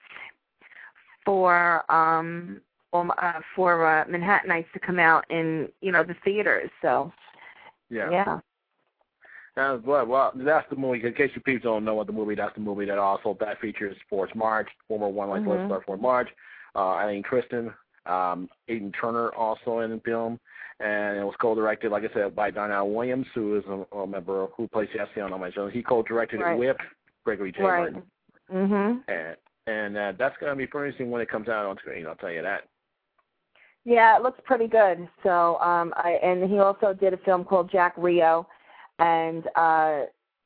for um um, uh, for uh, Manhattanites to come out in, you know, the theaters. So, yeah. Yeah. Uh, well, well, that's the movie. In case you people don't know what the movie, that's the movie that also that features Forrest March, former One Life mm-hmm. Star Forrest March, uh, Eileen Kristen, um, Aidan Turner also in the film. And it was co-directed, like I said, by Donnell Williams, who is a, a member who plays Jesse on All My Children. He co-directed right. it with Gregory J. Right. Martin. Mm-hmm. And, and uh, that's going to be pretty interesting when it comes out on screen, I'll tell you that. Yeah, it looks pretty good. So, um, I and he also did a film called Jack Rio, and uh,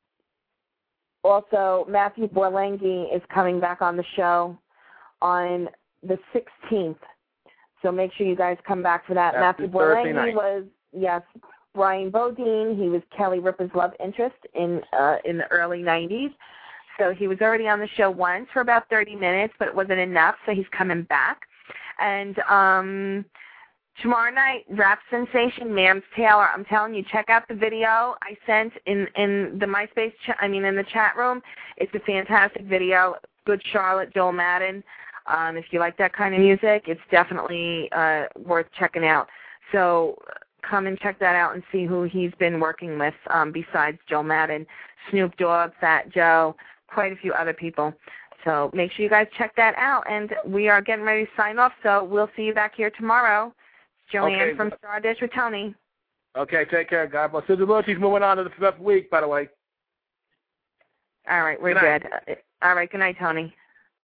also Matthew Borlengi is coming back on the show on the sixteenth. So make sure you guys come back for that. That's Matthew Borlengi was, yes, Brian Bodine. He was Kelly Ripa's love interest in uh, in the early nineties. So he was already on the show once for about thirty minutes, but it wasn't enough, so he's coming back. And um, tomorrow night, rap sensation, Mams Taylor. I'm telling you, check out the video I sent in, in the MySpace, ch- I mean in the chat room. It's a fantastic video. Good Charlotte, Joel Madden. Um, if you like that kind of music, it's definitely uh, worth checking out. So come and check that out and see who he's been working with um, besides Joe Madden, Snoop Dogg, Fat Joe, quite a few other people. So make sure you guys check that out. And we are getting ready to sign off, so we'll see you back here tomorrow. Joanne okay. from Star Dish with Tony. Okay, take care. God bless. Sister Loyalty's moving on to the fifth week, by the way. All right, we're good. good. All right, good night, Tony.